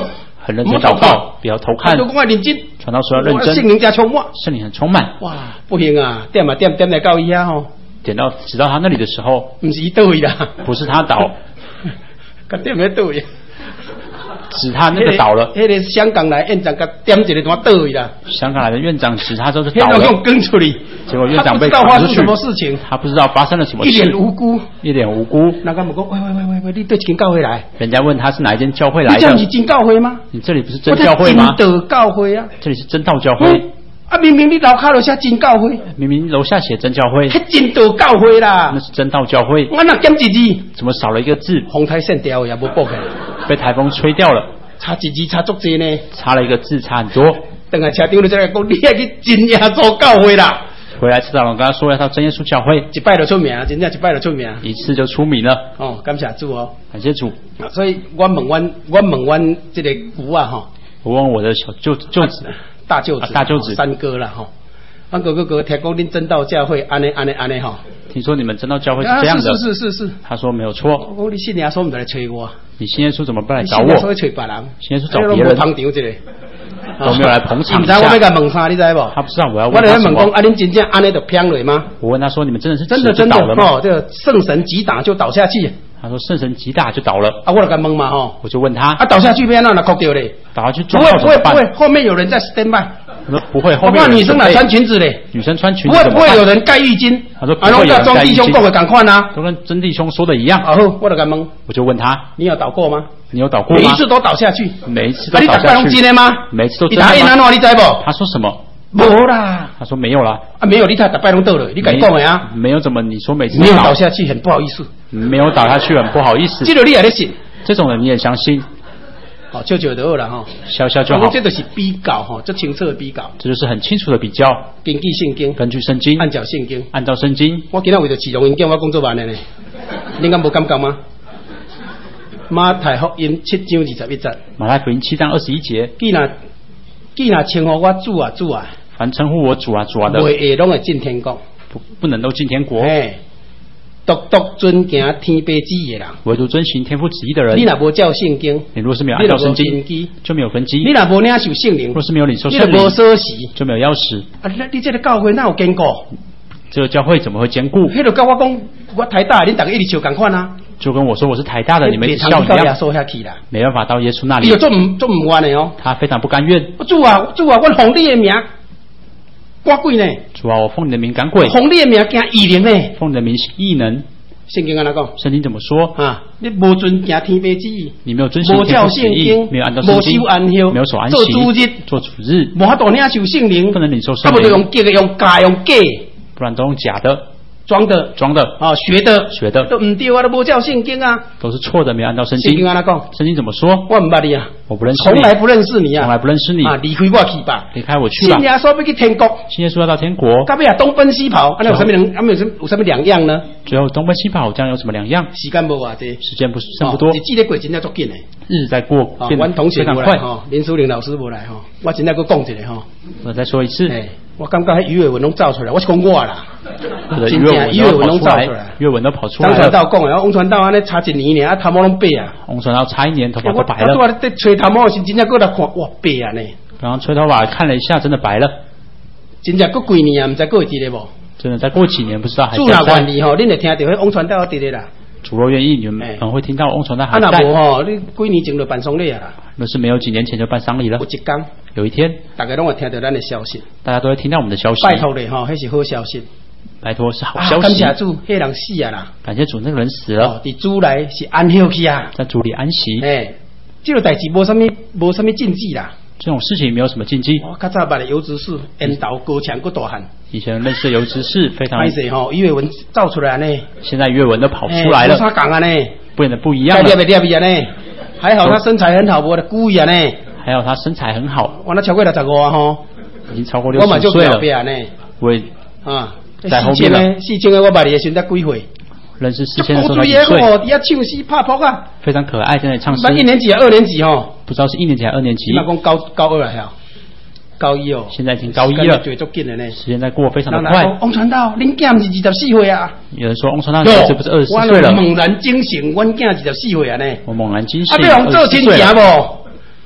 很认真祷告，不要偷看。传道说要认真， 圣灵加充满， 圣灵很充满。 哇，不行啊，点嘛点点来到伊啊吼， 点到直到他那里的时候， 不是伊倒位啦， 不是他倒， 个点没倒位。 指他那个倒了， 那个香港来院长给点一个怎么倒位啦？ 香港来的院长指他之后就倒了， 用跟出去， 结果院长被传出去，什么事情？ 他不知道发生了什么事， 一脸无辜， 一脸无辜。 那个么讲，喂喂喂喂喂，你对几间教会来？ 人家问他是哪一间教会来的？ 你这样是真教会吗？ 你这里不是真教会吗？ 真道教会啊， 这里是真道教会。 嗯啊！明明你楼下楼写真教会， 明明楼下写真教会， 是真道教会啦。 那是真道教会。 我那减一字， 怎么少了一个字？ 风台线掉也不补起来， 被台风吹掉了。 差一字差足济呢， 差了一个字，差很多。 等下车长就在讲，你要去真耶稣教会啦。 回来车长跟他说要到真耶稣教会， 一拜就出名，真正一拜就出名， 一次就出名了。 哦，感谢主哦， 感谢主。 所以我问阮，我问阮这个姑啊哈， 我问我的小舅舅子、 大舅子、 大舅子、 三哥啦哈。俺哥哥哥听讲恁真道教会安尼安尼安尼哈， 听说你们真道教会是这样的， 啊、是是是是是。 他说没有错。 我你信耶稣唔来催我， 你信耶稣怎么不来找我？ 信耶稣会催别人， 信耶稣找别人。 捧场这个， 有没有来捧场一下？ 你知道我要甲问啥？你知不？ 他不知道我要问他什么。我来问讲，啊，恁真正安尼就偏落吗？ 我问他说，你们真的是真的真的哦，这个圣神击打就倒下去。 他说圣神击打就倒了。 啊，我就甲问嘛吼， 我就问他， 啊，倒下去变哪能哭掉嘞？ 倒下去不会不会不会，后面有人在 stand by。 他说不会，后面女生来穿裙子嘞， 女生穿裙子不会不会有人盖浴巾。 他说不会有人盖浴巾。 庄弟兄讲的赶快啊， 都跟真弟兄说的一样。 好，我就甲问， 我就问他， 你有倒过吗？ 你有倒过吗？ 每一次都倒下去， 每一次都倒下去。 你打败真的吗？ 每次都真的吗？你答应你知不？ 他说什么？ 没啦。 他说没有啦。 啊，没有，你才打败拢倒了，你敢讲的啊？ 没有怎么？你说每次没有倒下去，很不好意思。 没有倒下去，很不好意思。 这个你也得信， 这种人你也相信？ 好，笑笑就好了哈， 笑笑就好。 这就是比较哈，这清楚的比较， 这就是很清楚的比较。 根据圣经， 根据圣经， 按照圣经， 按照圣经。 我今日为了启动音叫我工作完了呢，你敢无感觉吗？马太福音七章二十一节。 马太福音七章二十一节。 既然既然称呼我主啊主啊， 凡称呼我主啊主啊的， 袂会拢会进天国， 不不能都进天国。 哎。独独遵行天父旨意的人， 唯独遵行天父旨意的人。 你若无照圣经， 你若是没有按照圣经，就没有根基。 你若无领受圣灵， 若是没有领受圣灵， 你若无锁匙， 就没有钥匙。 啊，你这个教会哪有坚固？ 这个教会怎么会坚固？ 迄就跟我讲，我台大，你大家一直笑同款啊。 就跟我说我是台大的，你们一直笑一样。没办法到耶稣那里。 你就做唔做唔完的哦。 他非常不甘愿。 主啊主啊，我奉你的名赶鬼呢。 主啊，我奉你的名赶鬼。 奉你的名行异能呢。 奉你的名异能。 圣经安怎讲？ 圣经怎么说啊？你无遵行天父旨意， 你没有遵行天父旨意，没有按照圣经， 没守安息， 没有守安息， 做主日， 做主日， 无法度领受圣灵， 不能领受圣灵， 啊，不就用假的，用假，用假， 不然都用假的。 装的， 装的， 啊，学的， 学的， 都唔对啊，都无照圣经啊， 都是错的，没按照圣经。 圣经安怎讲？ 圣经怎么说？ 我唔捌你啊， 我不认识你， 从来不认识你啊， 从来不认识你啊，离开我去吧， 离开我去吧。 信耶稣要去天国， 信耶稣要到天国， 到尾啊东奔西跑，啊，有什么两，啊，有什有什么两样呢？ 最后东奔西跑，这样有什么两样？ 时间无偌济， 时间不剩不多， 日子咧过真正足紧诶， 日子在过， 变得非常快哈。林淑玲老师无来哈，我真正搁讲一个哈， 我再说一次。 我感觉迄鱼尾纹拢造出来，我是讲我啦， 真正鱼尾纹拢造出来， 鱼尾纹都跑出来了。 张传道讲的，翁传道安尼差一年呢，啊头毛拢白啊。 翁传道差一年头发都白了。 我在吹头毛时，真正过来看，哇白啊呢。 然后吹头发看了一下，真的白了。 真正过几年啊，唔知过会记得无？ 真的再过几年不知道还在。 主若愿意吼，恁会听到迄翁传道伫咧啦。 主若愿意，你们可能会听到翁传道还在。 啊，若无吼，你几年前就办丧礼啊啦。 那是没有几年前就办丧礼了。 有一天， 有一天， 大家拢会听到咱的消息。 大家都会听到我们的消息。 拜托咧吼，迄是好消息。 拜托是好消息。 感谢主，迄人死啊啦。 感谢主，那个人死了。 伫主来是安息去啊， 在主里安息。 哎，这个代志无什么无什么禁忌啦。 这种事情没有什么禁忌。 我较早捌的油执事，烟头高强个大汉。以前认识的油执事非常。 歹势吼，鱼尾纹造出来呢。 现在鱼尾纹都跑出来了。 无啥讲啊呢？ 变得不一样了。 捏不捏呢？还好他身材很好，无得故意啊呢。 还好他身材很好。 我那超过六十五啊吼。 已经超过六十岁了。我啊， 在后面了。 四千个我捌你的时阵几岁？ 认识四千的时候才几岁？ 底下唱戏拍扑啊， 非常可爱，在那里唱诗。 一年级啊，二年级吼？ 不知道是一年级还是二年级。 那讲高高二了哈，高一哦。 现在已经高一了，时间在过非常的快。 翁传道，恁囝是二十四岁啊？ 有人说翁传道儿子不是二十四岁了？ 我猛然惊醒，阮囝二十四岁啊呢。 我猛然惊醒， 啊，要做亲情无？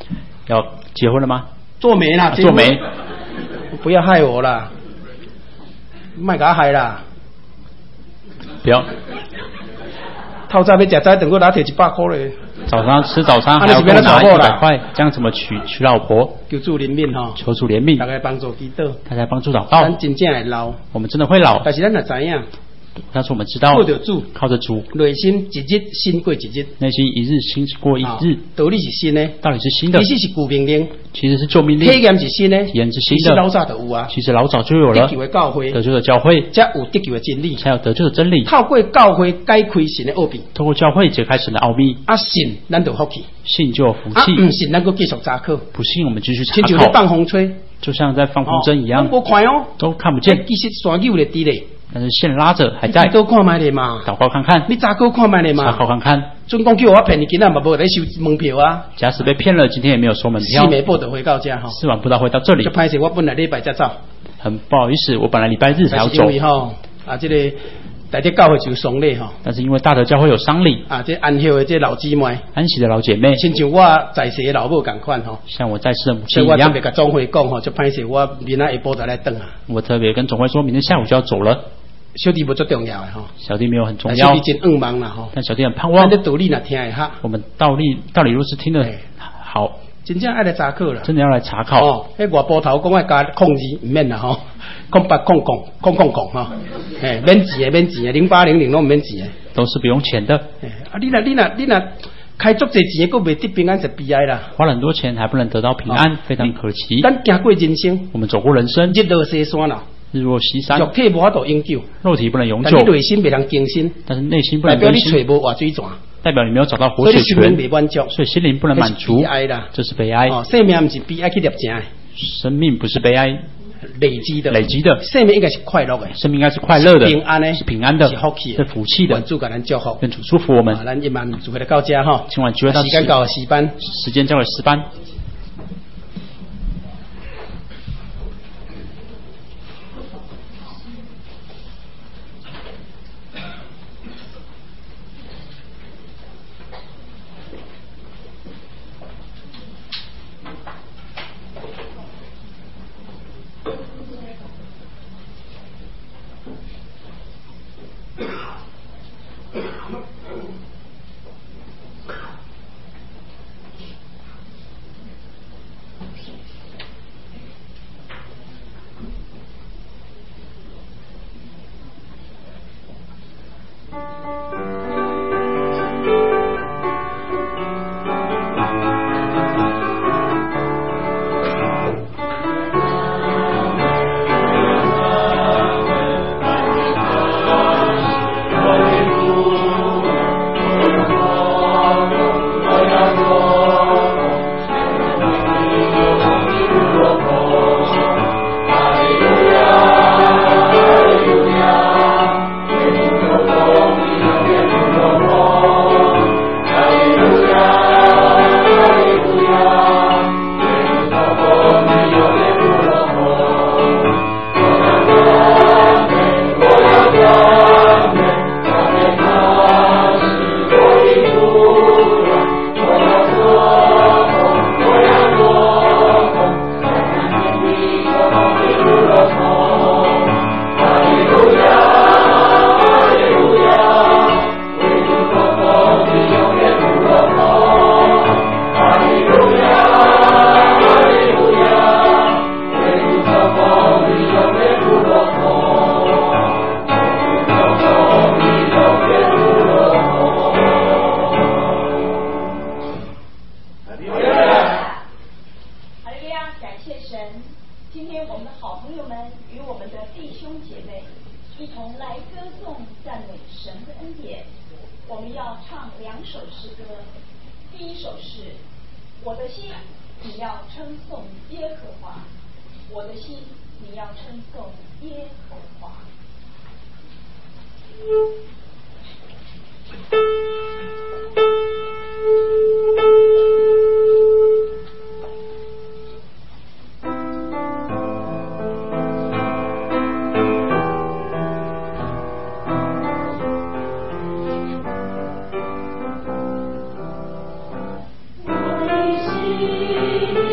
要结婚了吗？ 做媒啦， 啊、做媒。 不要害我啦，卖给他害啦。 不要。 透早要吃早顿，我拿摕一百块嘞。 早上吃早餐还要给我拿一百块，这样怎么娶娶老婆？ 求主怜悯哈， 求主怜悯， 大家帮助祈祷， 大家帮助祷告。 咱真正会老， 我们真的会老， 但是咱也知影。 但是我们知道， 靠着主， 靠着主， 内心一日新过一日， 内心一日新过一日。 道理是新的， 道理是新的， 其实是旧命令， 其实是旧命令。 体验是新的， 体验是新的。 其实老早就有啊， 其实老早就有了。 得救的教会， 得救的教会， 才有得救的真理， 才有得救的真理。 透过教会解开神的奥秘， 透过教会解开神的奥秘。 啊，信咱就福气， 信就有福气。 啊，不信咱就继续查考， 不信我们继续查考。 亲像放风吹， 就像在放风筝一样， 都看哦， 都看不见。 其实线有咧伫咧。 但是线拉着还在， 都看卖咧嘛， 祷告看看， 你查考看卖咧嘛， 查考看看。 准讲叫我骗你，今仔嘛无来收门票啊。 假使被骗了，今天也没有收门票。 四晚不得回到家哈， 四晚不到回到这里。 就拍摄我本来礼拜才走， 很不好意思，我本来礼拜日才要走。 因为哈啊，这个大家教会就丧礼哈， 但是因为大德教会有丧礼啊，这安息的这老姊妹， 安息的老姐妹， 亲像我在世的老母共款哈， 像我在世的母亲一样。 所以我特别跟总会讲哈，就拍摄我明仔下晡才来等啊。 我特别跟总会说明天下午就要走了。 小弟不最重要的哈， 小弟没有很重要， 小弟真盼望啦哈， 但小弟很盼望。 咱道理若听会哈， 我们道理道理若是听得好， 真正爱来查考啦， 真的要来查考。 哦，迄外部头讲爱加控字唔免啦吼，空八空空空空空哈，哎，免钱的免钱的，零八零零拢唔免钱的， 都是不用钱的。 啊，你若你若你若开足济钱，佫未得平安，是悲哀啦。 花了很多钱还不能得到平安，哦、非常可惜。 咱行过人生， 我们走过人生， 日落西山啦。 日落西山， 肉体无法度永久， 肉体不能永久， 但你内心不能更新， 但是内心不能更新， 代表你找无活水泉， 代表你没有找到活水泉， 所以心灵不能满足， 悲哀啦， 这是悲哀。 哦，生命不是悲哀去立正， 生命不是悲哀累积的， 累积的， 生命应该是快乐的， 生命应该是快乐的， 平安的， 是平安的， 是福气的， 是福气的。 主给咱祝福， 愿主祝福我们。 咱一晚就回来到家哈， 今晚聚会到时间到十班， 时间交给十班。 我的心。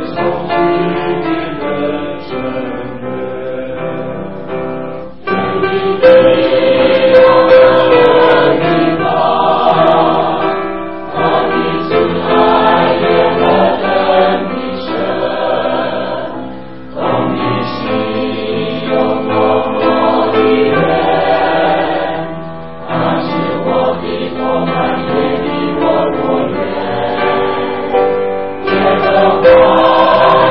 我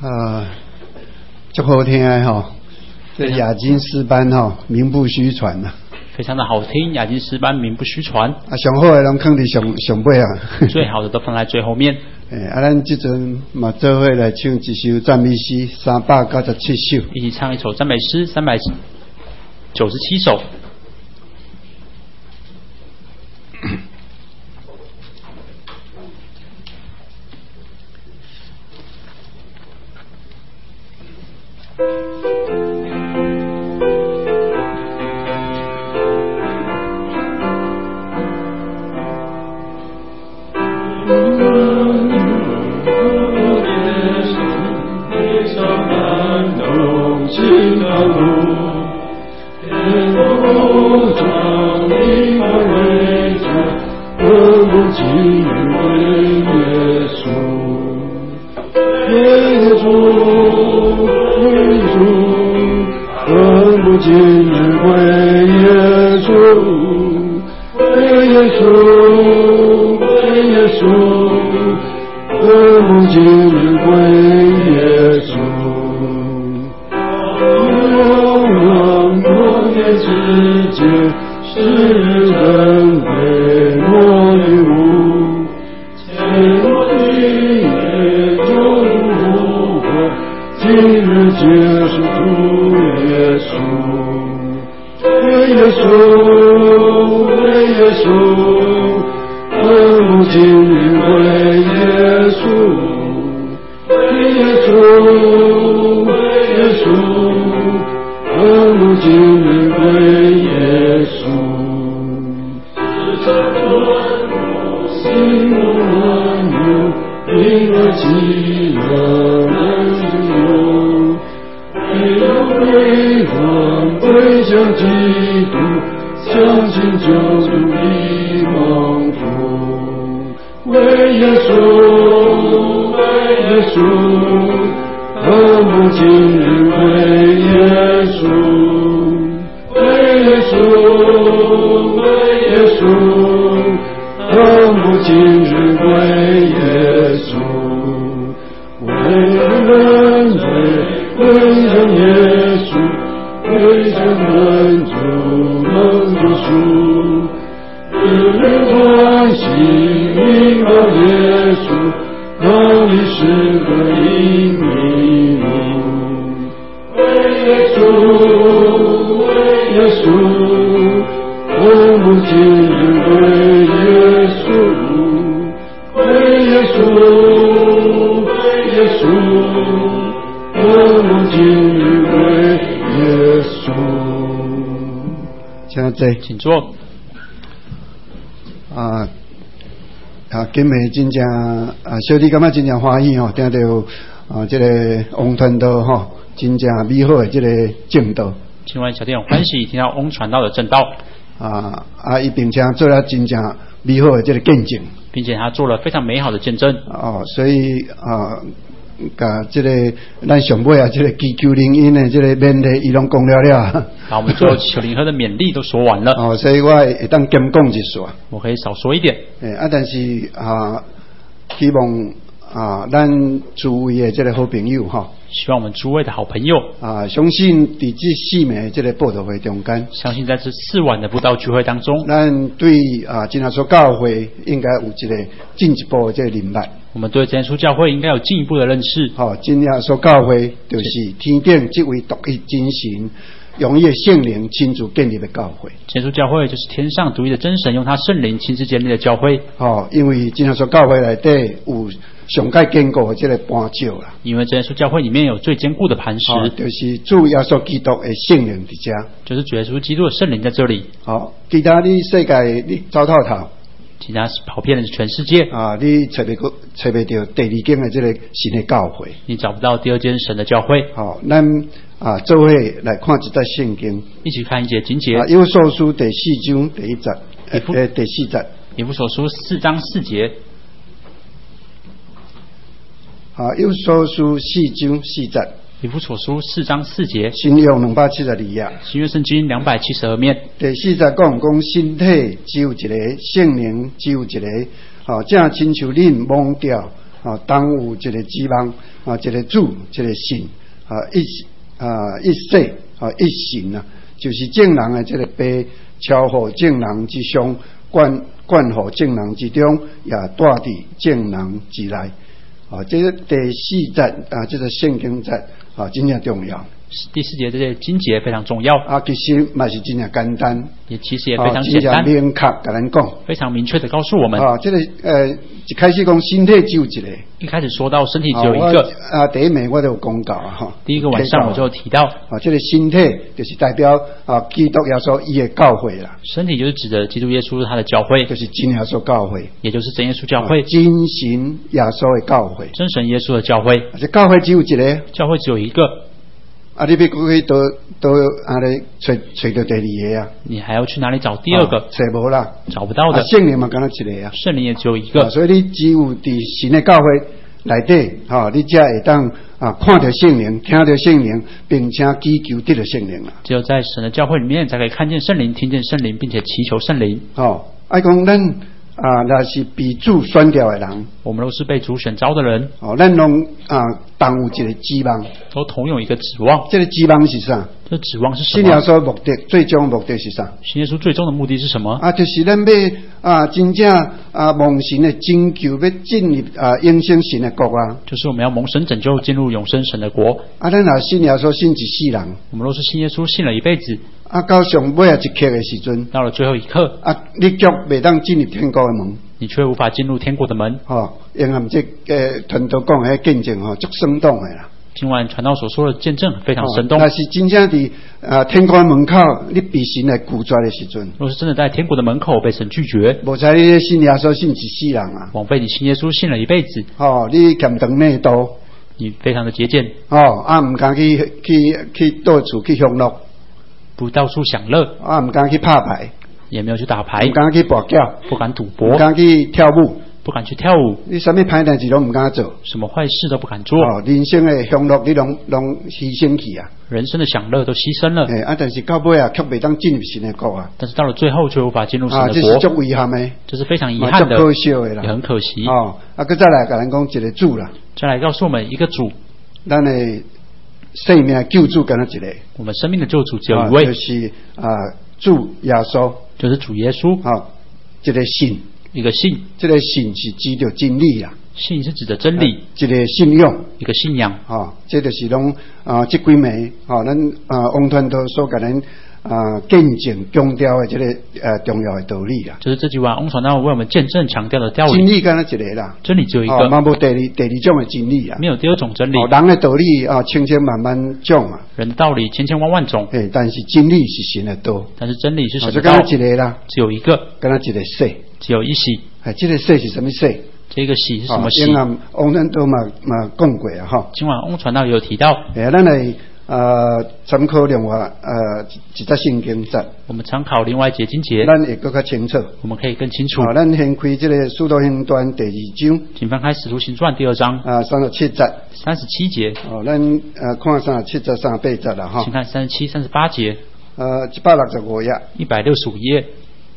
啊，足好听的吼，这雅金诗班吼，名不虚传呐、啊。 非常的好听，雅金诗班名不虚传。 啊，上好的拢放伫上上尾啊。 最好的都放在最后面。 诶、欸，啊，咱这阵嘛做伙来唱一首赞美诗，三百九十七首。 一起唱一首赞美诗，三百九十七首。请坐。 啊啊，今日真正啊，小弟感觉真正欢喜吼，听到啊，这个翁传道吼，真正美好的这个正道。 今晚小弟很欢喜听到翁传道的正道。 啊啊，伊并且做了真正美好的这个见证， 并且他做了非常美好的见证。 哦，所以啊。甲这个咱上尾啊，这个祈求灵音的这个勉励，伊拢讲了了。 好，我们最后求灵喝的勉励都说完了。 哦，所以我会当减讲一说。 我可以少说一点。 诶、欸，啊，但是啊，希望啊，咱诸位的这个好朋友哈， 希望我们诸位的好朋友啊，相信伫这四暝这个布道会中间， 相信在这四晚的布道聚会当中， 咱对啊，真耶稣教会应该有一个进一步的这个明白。 我们对真耶稣教会应该有进一步的认识。 好、哦，真耶稣教会就是天顶这位独一真神，用伊的圣灵亲自建立的教会。 真耶稣教会就是天上独一的真神用他圣灵亲自建立的教会。 哦，因为真耶稣教会内底有上界坚固的这个磐石啦。因为真耶稣教会里面有最坚固的磐石， 哦、就是主耶稣基督的圣灵伫遮， 就是主耶稣基督的圣灵在这里。 好、哦，其他你世界你走透透。 其他是跑遍了全世界啊！你找不找不到第二间的这个新的教会， 你找不到第二间神的教会。 好，咱啊，做伙来看一节圣经， 一起看一节经节。 啊，以弗所书第四章第一节，呃，第四节。 以弗所书四章四节。 啊，以弗所书四章四节。 以弗所书四章四节， 新约两百七十二页， 新约圣经两百七十二面。 第四节讲讲身体只有一个，圣灵只有一个，哦，正亲像恁忘掉啊，当有一个指望啊，一个主，一个神啊，一啊一世啊一神啊，就是正人的这个被超乎正人之上，灌灌乎正人之中，也带伫正人之内。啊，这个第四节啊，这个圣经节啊，真正重要。 第四节这些经节非常重要啊，其实嘛是真正简单， 也其实也非常简单， 啊、明确跟咱讲， 非常明确的告诉我们啊，这个呃一开始讲身体只有一个， 一开始说到身体只有一个啊，第一暝我都有讲到啊哈， 第一个晚上我就提到啊，这个身体就是代表啊基督耶稣伊的教会啦， 身体就是指的基督耶稣他的教会， 就是真耶稣教会， 也就是真耶稣教会， 啊、真神耶稣的教会， 真神耶稣的教会， 这教会只有一个， 教会只有一个。 啊！你要去都都啊咧找找到第二个啊？ 你还要去哪里找第二个？ 找无啦， 找不到的。 圣灵嘛，敢若一个啊？ 圣灵也只有一个， 啊、所以你只有伫神的教会内底，哈、哦，你才会当啊看到圣灵，听到圣灵，并且祈求得到圣灵啦。 只有在神的教会里面，才可以看见圣灵，听见圣灵，并且祈求圣灵。 哦，爱讲咱。啊，那是被主选调的人， 我们都是被主选召的人。 哦，咱拢啊，同有一个指望， 都同有一个指望。 这个指望是啥？ 这指望是什么？ 信耶稣目的最终目的是啥？ 信耶稣最终的目的是什么？ 啊，就是咱要啊，真正啊，蒙神的拯救，要进入啊永生神的国啊。 就是我们要蒙神拯救，进入永生神的国。 啊，咱若信耶稣信一世人， 我们都是信耶稣信了一辈子。 啊，到上尾啊一刻的时阵， 到了最后一刻， 啊，你却未当进入天国的门， 你却无法进入天国的门。 哦，因为这个传道讲的见证吼，足生动的啦。 今晚传道所说的见证非常生动。 那、哦、是真正的啊，天国的门口，你被神来拒绝的时阵， 若是真的在天国的门口被神拒绝， 无才你信耶稣信一世人啊， 枉费你信耶稣信了一辈子。 哦，你欠长内多， 你非常的节俭。 哦，啊，唔敢去去去到处去享乐。 不到处享乐， 啊，唔敢去拍牌， 也没有去打牌， 唔敢去博缴， 不敢赌博， 唔敢去跳舞， 不敢去跳舞， 你什么歹代志都唔敢做， 什么坏事都不敢做。 哦，人生的享乐你拢拢牺牲去啊， 人生的享乐都牺牲了。 诶、欸，啊，但是到尾啊，却未当进入神的国啊。 但是到了最后，却无法进入神的国，啊， 这是足遗憾的， 这是非常遗憾的， 可惜的啦， 也很可惜。 哦，啊，佮再来甲咱讲一个主啦， 再来告诉我们一个主， 咱的生命救主敢若一个， 我们生命的救主只有一位， 啊、就是啊主耶稣， 就是主耶稣。 啊，一个信， 一个信， 这个信是指着真理啦， 信是指的真理， 啊、一个信仰， 一个信仰。 啊，这就是拢啊，这几暝啊，咱啊王传道所甲咱啊见证强调的这个呃重要的道理啦。 就是这句话，翁传道为我们见证强调的道理。 真理敢若一个啦， 真理只有一个， 哦，冇第二第二种的真理啊， 没有第二种真理。 哦，人的道理啊，千千万万种啊， 人的道理千千万万种。 诶，但是真理是神的道， 但是真理是神的道。哦，就敢若一个啦， 只有一个， 敢若一个洗， 只有一洗。 哎，这个洗是什么洗？ 这个洗是什么洗？ 今晚翁传道嘛嘛讲过啊，哈。 今晚翁传道有提到。 诶，咱来呃参考另外呃一则圣经节。 我们参考另外一节经节， 咱会更加清楚。 我们可以更清楚。 好，咱先开这个《使徒行传》第二章。 请翻开《使徒行传》第二章。 啊，三十七节。 三十七节。 哦，咱呃看三十七节、三十八节啦，哈。 请看三十七、三十八节。 呃，一百六十五页。 一百六十五页。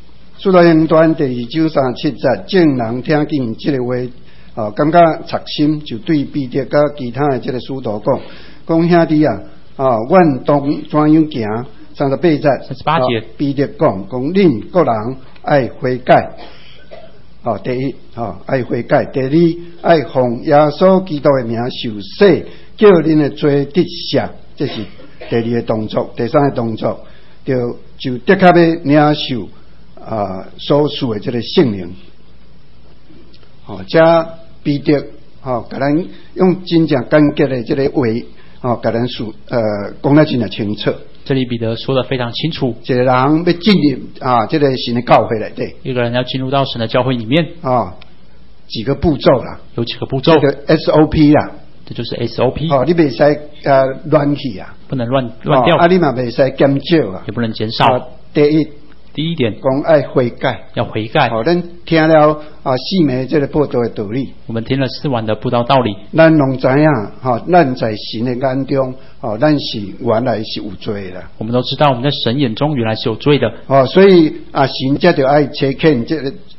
《使徒行传》第二章三十七节，众人听見這個話，哦，感覺插心，就對彼得甲其他的這個使徒講：講兄弟啊，啊，阮當怎樣行？三十八節， 三十八節， 彼得講：講恁各人愛悔改。哦，第一，哦，愛悔改；第二，愛奉耶穌基督的名受洗，叫恁的罪得赦。這是第二個動作，第三個動作，就就的確要領受。啊，所屬的這個聖靈，哦，加彼得，哦，甲咱用真正簡潔的這個話，哦，甲咱說，呃，講得真係清楚。 這裡彼得說得非常清楚。 一個人要進入啊，這個神的教會內底， 一個人要進入到神的教會裡面， 啊，幾個步驟啦， 有幾個步驟， 這個 S O P 啦， 這就是 S O P。 哦，你袂使呃亂去啊， 不能亂亂掉， 啊，你嘛袂使減少啊， 也不能減少。 第一。 第一點， 講愛悔改， 要悔改。 好，咱聽了啊四暝這個布道的道理， 我們聽了四晚的布道道理， 咱攏知影，哈，咱在神的眼中，哦，咱是原來是有罪的。 我們都知道，我們在神眼中原來是有罪的。 哦，所以啊，神才就愛切勸這個這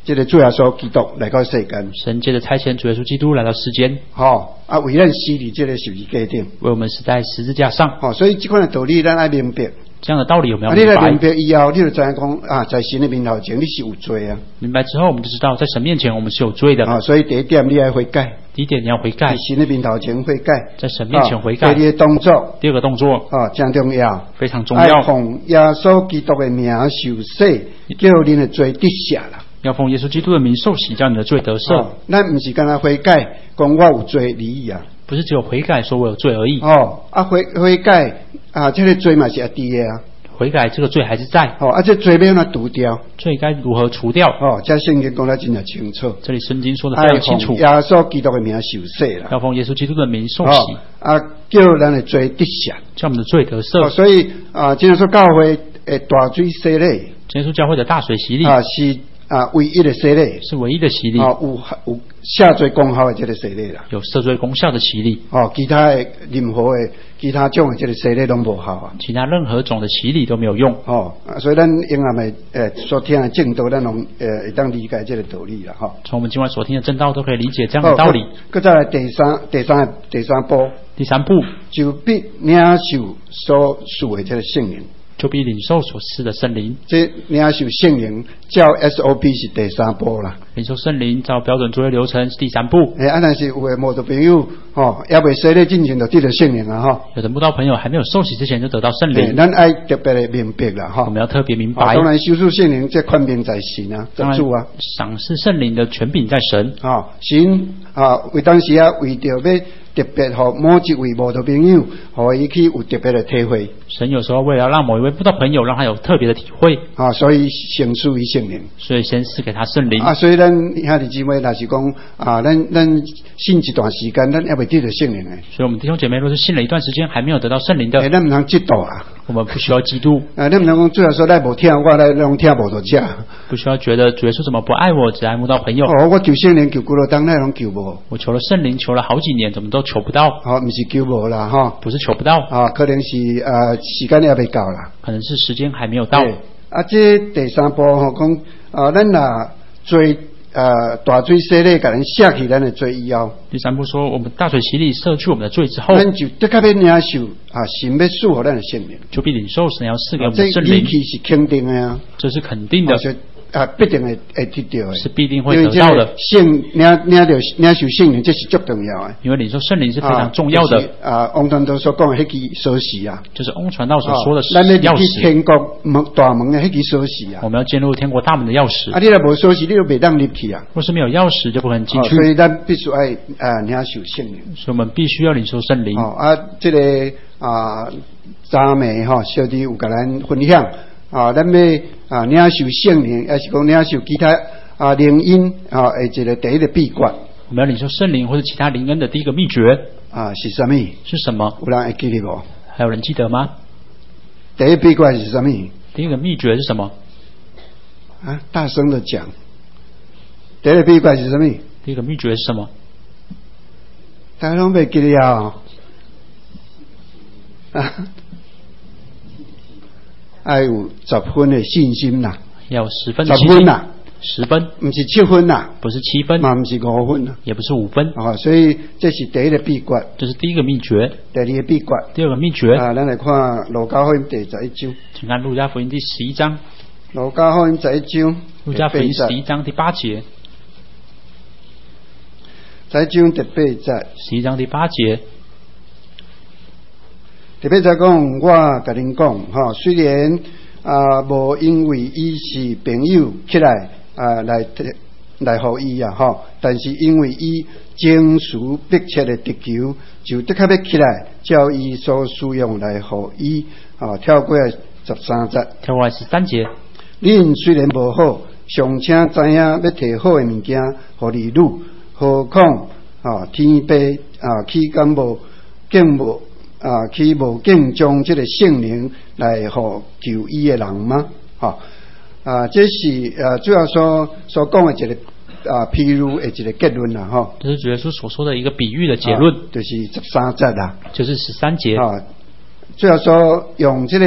这个主耶稣基督来到世间， 神借着差遣主耶稣基督来到世间， 好啊，为咱死伫这个十字架顶， 为我们死在十字架上。 好，所以这款的道理咱爱明白。 这样的道理我们要明白。 啊、 你来明白以后，你就知影讲啊，在神的面头前你是有罪啊。 明白之后，我们就知道在神面前我们是有罪的。 啊，所以第一点你要悔改。 第一点你要悔改， 在神的面头前悔改， 在神面前悔改。 啊、第二个动作， 第二个动作啊，真重要， 非常重要。 要奉耶稣基督的名受洗，叫恁的罪得赦啦。 要奉耶稣基督的名受洗，叫你的罪得赦。 咱唔是干那悔改，讲我有罪而已啊。 不是只有悔改，说我有罪而已。 哦，啊悔悔改啊，这个罪嘛是要低的啊。 悔改这个罪还是在。 哦，啊这罪要哪除掉？ 罪该如何除掉？ 哦，这圣经讲得真的清楚。 这里圣经说得非常清楚。 耶稣基督的名受洗啦。 要奉耶稣基督的名受洗。 哦、啊，叫咱的罪得赦， 叫我们的罪得赦。 哦、所以啊，今天说教会诶大水洗礼， 今天说教会的大水洗礼啊是。啊，唯一的洗礼是唯一的洗礼啊，有有赦罪功效的这个洗礼啦， 有赦罪功效的洗礼哦，其他的任何的其他种的这个洗礼都无效啊， 其他任何种的洗礼都没有用哦，所以咱应该的诶所听的正道，咱能诶会当理解这个道理啦，哈、哦。 从我们今晚所听的正道都可以理解这样的道理。 搁再来第三第三第三步， 第三步就必领受所属的这个圣灵。 就必领受所赐的圣灵， 这领受圣灵照 S O P 是第三步啦。 领受圣灵照标准作业流程是第三步。 诶、欸，啊，但是有的慕道朋友吼，也未洗礼进前就得到圣灵啊，哈。 有的慕道朋友还没有受洗之前就得到圣灵， 咱爱特别的明白啦，哈。 我们要特别明白。 啊、当然，修属圣灵这权柄在神啊，在主啊。 赏赐圣灵的权柄在神啊，神啊，为当时啊，为着要。特别和某一位慕道朋友，和伊去有特别的体会。 神有时候为了让某一位慕道朋友，让他有特别的体会啊，所以先赐予圣灵， 所以先赐给他圣灵啊。所以咱兄弟姊妹，若是讲啊，咱咱信一段时间，咱也未得到圣灵诶。 所以我们弟兄姐妹，若是信了一段时间还没有得到圣灵的， 诶、欸，咱唔通嫉妒啊。 我们不需要嫉妒。 啊，咱唔通讲最后说咱无听，我来拢听无到这。 不需要觉得主耶稣怎么不爱我，只爱慕道朋友。 哦，我求圣灵求几多当，咱拢求无。 我求了圣灵，求了好几年，怎么都求不到。 哦，不是求无啦，哈， 不是求不到啊，可能是呃时间也未到啦， 可能是时间还没有到。 啊，这第三步吼讲啊，咱若罪呃大水洗礼，甲咱赦去咱的罪以后， 第三步说，我们大水洗礼赦去我们的罪之后， 咱就得较要领受啊，神要赐予咱的圣灵， 就必领受神要赐给我们的圣灵。 这语气是肯定的啊， 这是肯定的。 啊，必定会会得到的， 是必定会得到的。 圣领领着领受圣灵，这是足重要的。 因为领受圣灵是非常重要的。啊，就是呃、翁传道所讲的迄支锁匙啊， 就是翁传道所说的咱钥匙。 去天国门大门的迄支锁匙啊， 我们要进入天国大门的钥匙。 啊，你若无锁匙，你就袂当入去啊。 若是没有钥匙，就不可能进去。 哦、所以咱必须爱啊领受圣灵。 所以我们必须要领受圣灵。 哦啊，这个啊，昨暝吼，小弟有甲咱分享。啊，咱要啊领受圣灵，还是讲领受其他啊灵恩啊，诶，一个第一个秘诀。 我们要领受圣灵或者其他灵恩的第一个秘诀啊，是什么？ 是什么？ 有人会记得无？ 还有人记得吗？ 第一秘诀是什么？ 第一个秘诀是什么？ 啊，大声的讲。第一个秘诀是什么？ 第一个秘诀是什么？ 大家拢袂记得啊？啊。要有十分的信心啦， 要有十分的信心。 十分啦， 十分， 不是七分啦， 不是七分， 嘛不是五分啦， 也不是五分。 啊，所以这是第一个秘诀， 这是第一个秘诀。 第二个秘诀， 第二个秘诀啊，咱来看路加福音第十一章， 请看路加福音第十一章。 路加福音十一章， 路加福音十一章第八节。 十一章第八节， 十一章第八节。 特别在讲，我甲恁讲，哈，虽然啊无因为伊是朋友起来啊来来互伊啊，哈，但是因为伊情绪迫切的追求，就得较要起来，照伊所需用来互伊啊。跳过来十三节， 跳过来十三节。 恁虽然无好，尚且知影要摕好的物件互你愈，何况啊天父啊岂敢无敬无？啊，去无敬重这个圣灵来互求伊的人吗？哈啊，这是呃主要所所讲的一个啊譬如的一个结论啦，哈。 这是主耶稣所说的一个比喻的结论， 啊、就是十三节啦， 就是十三节啊。主要说用这个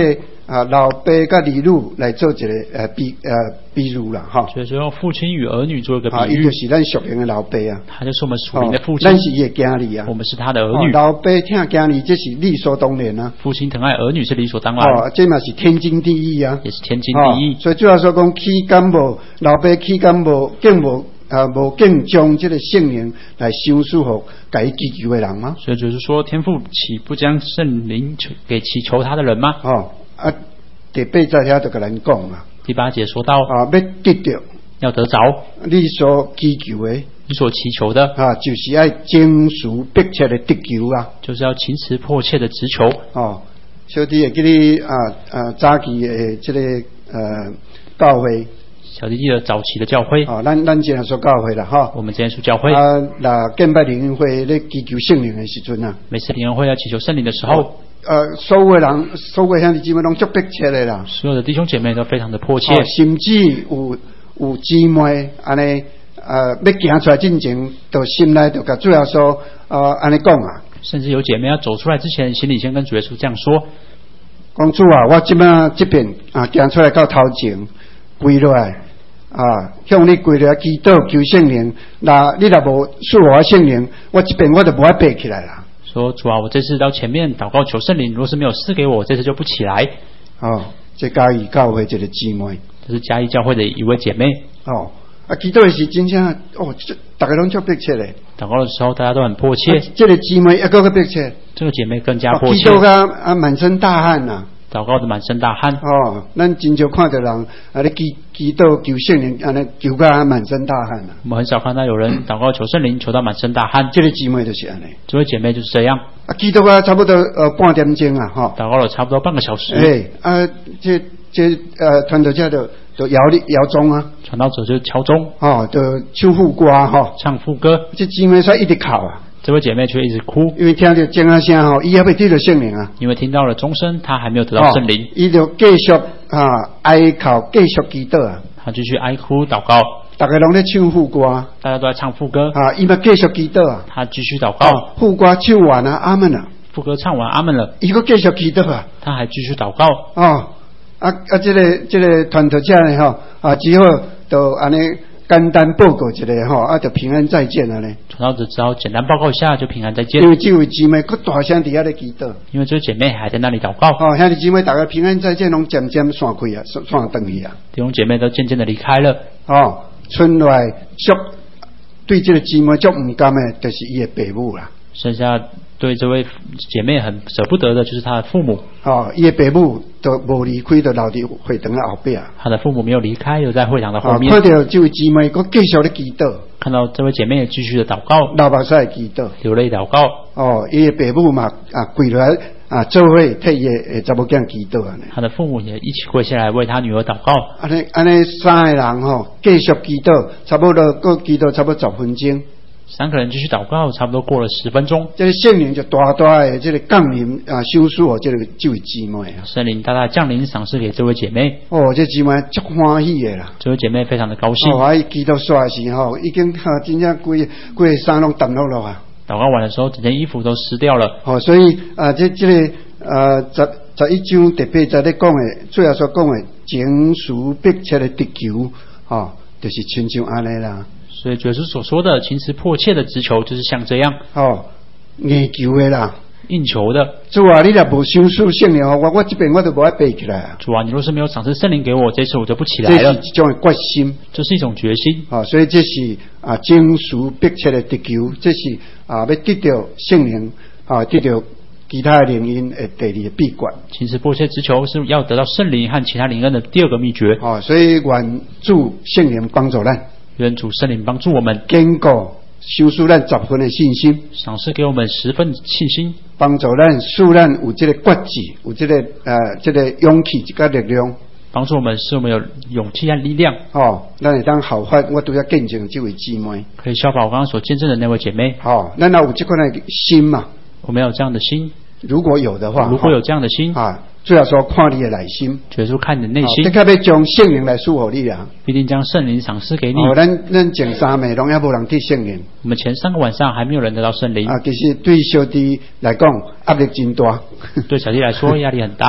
啊老爸甲儿女来做一个呃比呃比喻啦哈。 所以说用父亲与儿女做一个比喻。啊， 伊就是咱属灵的老爸啊。 他就是我们属灵的父亲。 咱是伊的囝儿啊。 我们是他的儿女。 老爸疼囝儿，这是理所当然啊。 父亲疼爱儿女是理所当然。 哦，这嘛是天经地义啊。 也是天经地义。 所以主要说讲，岂敢无老爸岂敢无敬无啊无敬将这个圣灵来赏赐互该祈求的人吗？ 所以就是说，天父岂不将圣灵给祈求他的人吗？ 哦啊，第八节遐就跟咱讲啊。 第八节说到啊，要得着， 要得着你所祈求的， 你所祈求的啊，就是要精实迫切的得求啊， 就是要情辞迫切的直求。 哦，小弟会记你啊啊早期的这个呃教会。 小弟记得早期的教会啊，咱咱今日所教会啦哈， 我们今天说教会啊，那敬拜灵恩会咧祈求圣灵的时阵啊， 每次灵恩会要祈求圣灵的时候，哦、 呃，所有的人，所有兄弟姊妹拢足迫切的啦， 所有的弟兄姐妹都非常的迫切， 哦、甚至有有姊妹安尼呃要行出来进前，就心内就甲主要说呃安尼讲啊， 甚至有姐妹要走出来之前，心里先跟主耶稣这样说： 讲主啊，我即摆这边啊行出来到头前。跪落来啊，向你跪落来祈祷求圣灵。那你若无赐我圣灵，我这边我就无法爬起来啦。 说主啊，我这次到前面祷告求圣灵，若是没有赐给我，我这次就不起来。 哦，这嘉义教会这个姊妹， 这是嘉义教会的一位姐妹。 哦，啊，祈祷的是真正哦，大家拢足迫切嘞。 祷告的时候，大家都很迫切。 啊、这个姊妹一个个迫切， 这个姐妹更加迫切。 祈祷个啊，满身大汗呐、啊。 祷告的满身大汗哦，咱真少看到人啊，咧祈祈祷求圣灵，安尼求到满身大汗啊。 我们很少看到有人祷告求圣灵，求到满身大汗。 这个姊妹就是安尼， 这位姐妹就是这样。 啊，祈祷啊，差不多呃半点钟啊，哈。 祷告了差不多半个小时。 哎，啊，这这呃，传道者就就摇铃摇钟啊， 传道者就敲钟， 哦，就唱副歌哈， 唱副歌。 这姊妹说一直哭啊。 这位姐妹却一直哭， 因为听到钟啊声吼，伊还未得到圣灵啊。 因为听到了钟声，她还没有得到圣灵， 伊、哦、就继续啊哀哭，继续祈祷啊。 她继续哀哭祷告， 大家拢在唱副歌， 大家都在唱副歌啊，伊嘛继续祈祷啊。 她继续祷告， 哦、副歌唱完啊，阿门了。 副歌唱完，阿门了， 伊个继续祈祷啊。 她还继续祷告。 哦，啊啊，这个这个传道者呢吼，啊，只好就安尼。简单报告一下吼，啊，就平安再见了呢。 传道者只好简单报告一下，就平安再见。 因为这位姊妹佫大声伫遐咧祈祷， 因为这位姐妹还在那里祷告。 哦，兄弟姊妹大家平安再见，拢渐渐散开啊，散散登去啊。 弟兄姐妹都渐渐的离开了。 哦，村内足对这个姊妹足唔甘的，就是伊的父母啦。 剩下对这位姐妹很舍不得的，就是她的父母。 哦，伊的父母都无离开，就留伫会堂的后壁。 她的父母没有离开，留在会堂的后面。 看到这位姊妹，佫继续咧祈祷。 看到这位姐妹也继续的祷告， 流目屎祈祷， 流泪祷告。 哦，伊的父母嘛啊跪落来啊，做伙替伊的查某囝祈祷啊。他的父母也一起跪下来为他女儿祷告。 安尼安尼三个人吼，继续祈祷，差不多各祈祷差不多十分钟。 三个人继续祷告，差不多过了十分钟， 这个圣灵就大大的这个降临啊，赏赐哦，这个这位姊妹啊， 圣灵大大降临赏赐给这位姐妹。 哦，这姊妹足欢喜的啦， 这位姐妹非常的高兴。 哦，啊，伊祈祷煞时吼，已经哈真正规规衫拢澹落落啊。 祷告完的时候，整件衣服都湿掉了。 哦，所以啊，这这个呃十十一章特别在咧讲的，最后所讲的情绪迫切的追求，哦，就是亲像安尼啦。 所以主耶稣所说的情辞迫切的直求，就是像这样。 哦，硬求的啦， 硬求的。 主啊，你若无赏赐圣灵，我我这边我就无爱爬起来啊。 主啊，你若是没有赏赐圣灵给我，这次我就不起来了。 这是一种决心， 这是一种决心。 啊、哦，所以这是啊情绪迫切的追求，这是啊要得到圣灵啊，得到其他灵恩的第二个秘诀。 情辞迫切直求是要得到圣灵和其他灵恩的第二个秘诀。 啊、哦，所以愿主圣灵帮助咱。 愿主圣灵帮助我们坚固赏赐咱十分的信心， 赏赐给我们十分信心， 帮助咱使咱有这个决志，有这个呃这个勇气，这个力量， 帮助我们使我们有勇气和力量。 哦，咱会当效法我都要见证这位姊妹， 可以效法我刚刚所见证的那位姐妹。 哦，咱要有这款的心嘛， 我们要有这样的心， 如果有的话， 如果有这样的心啊。最好说看你的内心， 主耶稣看你的内心， 你特别将圣灵来赐予你啊， 必定将圣灵赏赐给你。 哦，咱咱前三暝拢也无人得圣灵， 我们前三个晚上还没有人得到圣灵啊。其实对小弟来讲压力真大， 对小弟来说压力很大。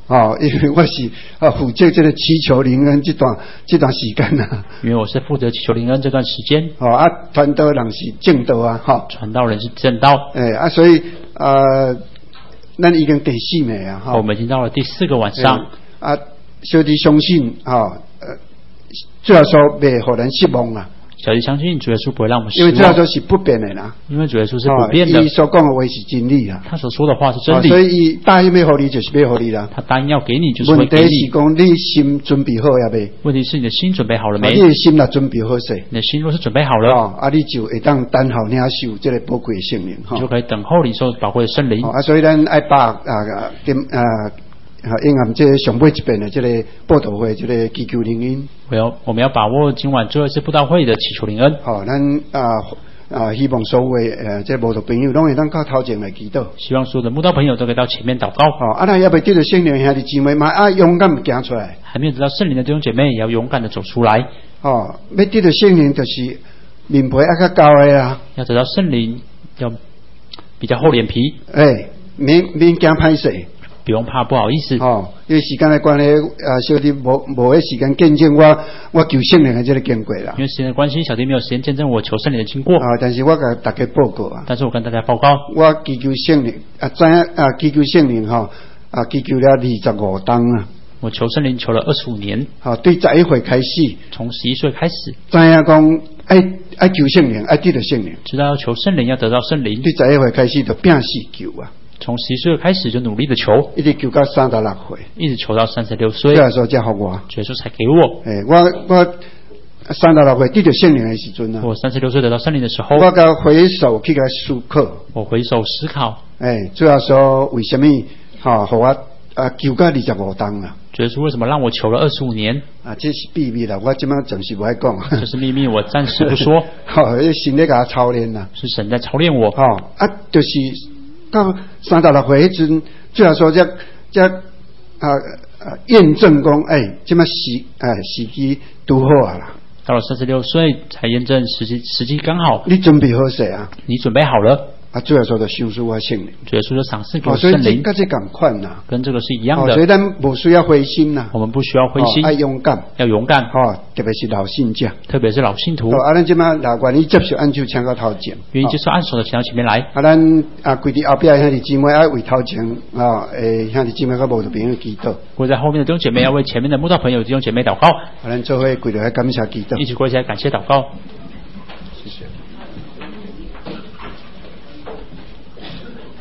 哦，因为我是啊负责这个祈求灵恩这段这段时间啊。 因为我是负责祈求灵恩这段时间。 哦啊，传道人是正道啊，哈、哦。 传道人是正道。 哎啊，所以呃，咱已经第四枚啊，哈、 哦。我们已经到了第四个晚上。 啊，小弟相信啊、哦，呃，最后说袂互人失望啊。 小弟相信主耶稣不会让我们失望， 因为主耶稣是不变的啦。 因为主耶稣是不变的。 他、哦、所讲的话是真理啊。 他所说的话是真理。 哦、所以伊答应要互你就是要互你啦。 他答应要给你就是会给你。 问题是讲你心准备好呀未？ 问题是你的心准备好了没？ 你的心若准备好势， 你的心若是准备好了， 哦、啊，你就会当等候领受这个宝贵的圣灵。 你就可以等候领受宝贵的圣灵。 哦、啊，所以咱爱把啊跟啊。啊，因含这上尾一遍的这个布道会，这个祈求灵恩， 我要我们要把握今晚最后一次布道会的祈求灵恩。 好、哦，咱啊啊，希望所有呃这慕道朋友拢会当到头前来祈祷。 希望所有的慕道朋友都可以到前面祷告。 哦，啊，那要未得到圣灵兄弟姊妹嘛，啊勇敢行出来。 还没有得到圣灵的弟兄姐妹，也要勇敢的走出来。 哦，要得到圣灵就是面皮啊较高的啊。 要得到圣灵，要比较厚脸皮。 哎，免免惊歹势。 不用怕不好意思哦，因为时间的关系，啊，小弟无无迄时间见证我我求圣灵的这个经过啦。 因为时间的关系，小弟没有时间见证我求圣灵的经过。 啊，但是我跟大家报告啊。 但是我跟大家报告， 我祈求圣灵啊，知影啊，祈求圣灵哈啊，祈求了二十五档啊。 我求圣灵求了二十五年。 好、哦，对十一岁开始， 从十一岁开始， 知影讲爱爱求圣灵，爱得到圣灵， 知道要求圣灵，要得到圣灵。 对十一岁开始就拼死求啊。 从十一岁开始就努力的求， 一直求到三十六岁， 一直求到三十六岁。 这时候才给我， 这时候才给我。 哎，我我三十六岁得到圣灵的时阵啊， 我三十六岁得到圣灵的时候， 我甲回首去甲思考， 我回首思考， 哎，最后说为什么哈，和我啊求到二十五档啊？ 觉得是为什么让我求了二十五年啊？这是秘密啦，我今晚暂时不爱讲。 这是秘密，我暂时不说。 好，神在给他操练啦， 是神在操练我。 哦啊，就是。到三十六岁迄阵，最后说这这啊啊验证讲，哎，这么时哎时机拄好啊啦。 到了三十六岁才验证时机时机刚好。 你准备好势啊？ 你准备好了。 啊，最后说的修饰我圣灵， 主耶稣就赏赐给我圣灵， 圣灵， 跟这赶快呐， 跟这个是一样的。 哦、所以咱不需要灰心呐， 我们不需要灰心， 要、哦、勇敢， 要勇敢。 哦，特别是老信者， 特别是老信徒。 哦，啊，咱即马老愿意接受按手请到头前， 愿意接受按手的请到前面来。 啊，咱啊，规伫后边兄弟姊妹爱为头前啊，诶，兄弟姊妹甲无的朋友祈祷。 跪在后面的弟兄姐妹要为前面的慕道朋友弟兄姐妹祷告。 啊，咱做伙跪着来感谢祈祷， 一起跪下来感谢祷告。 谢谢。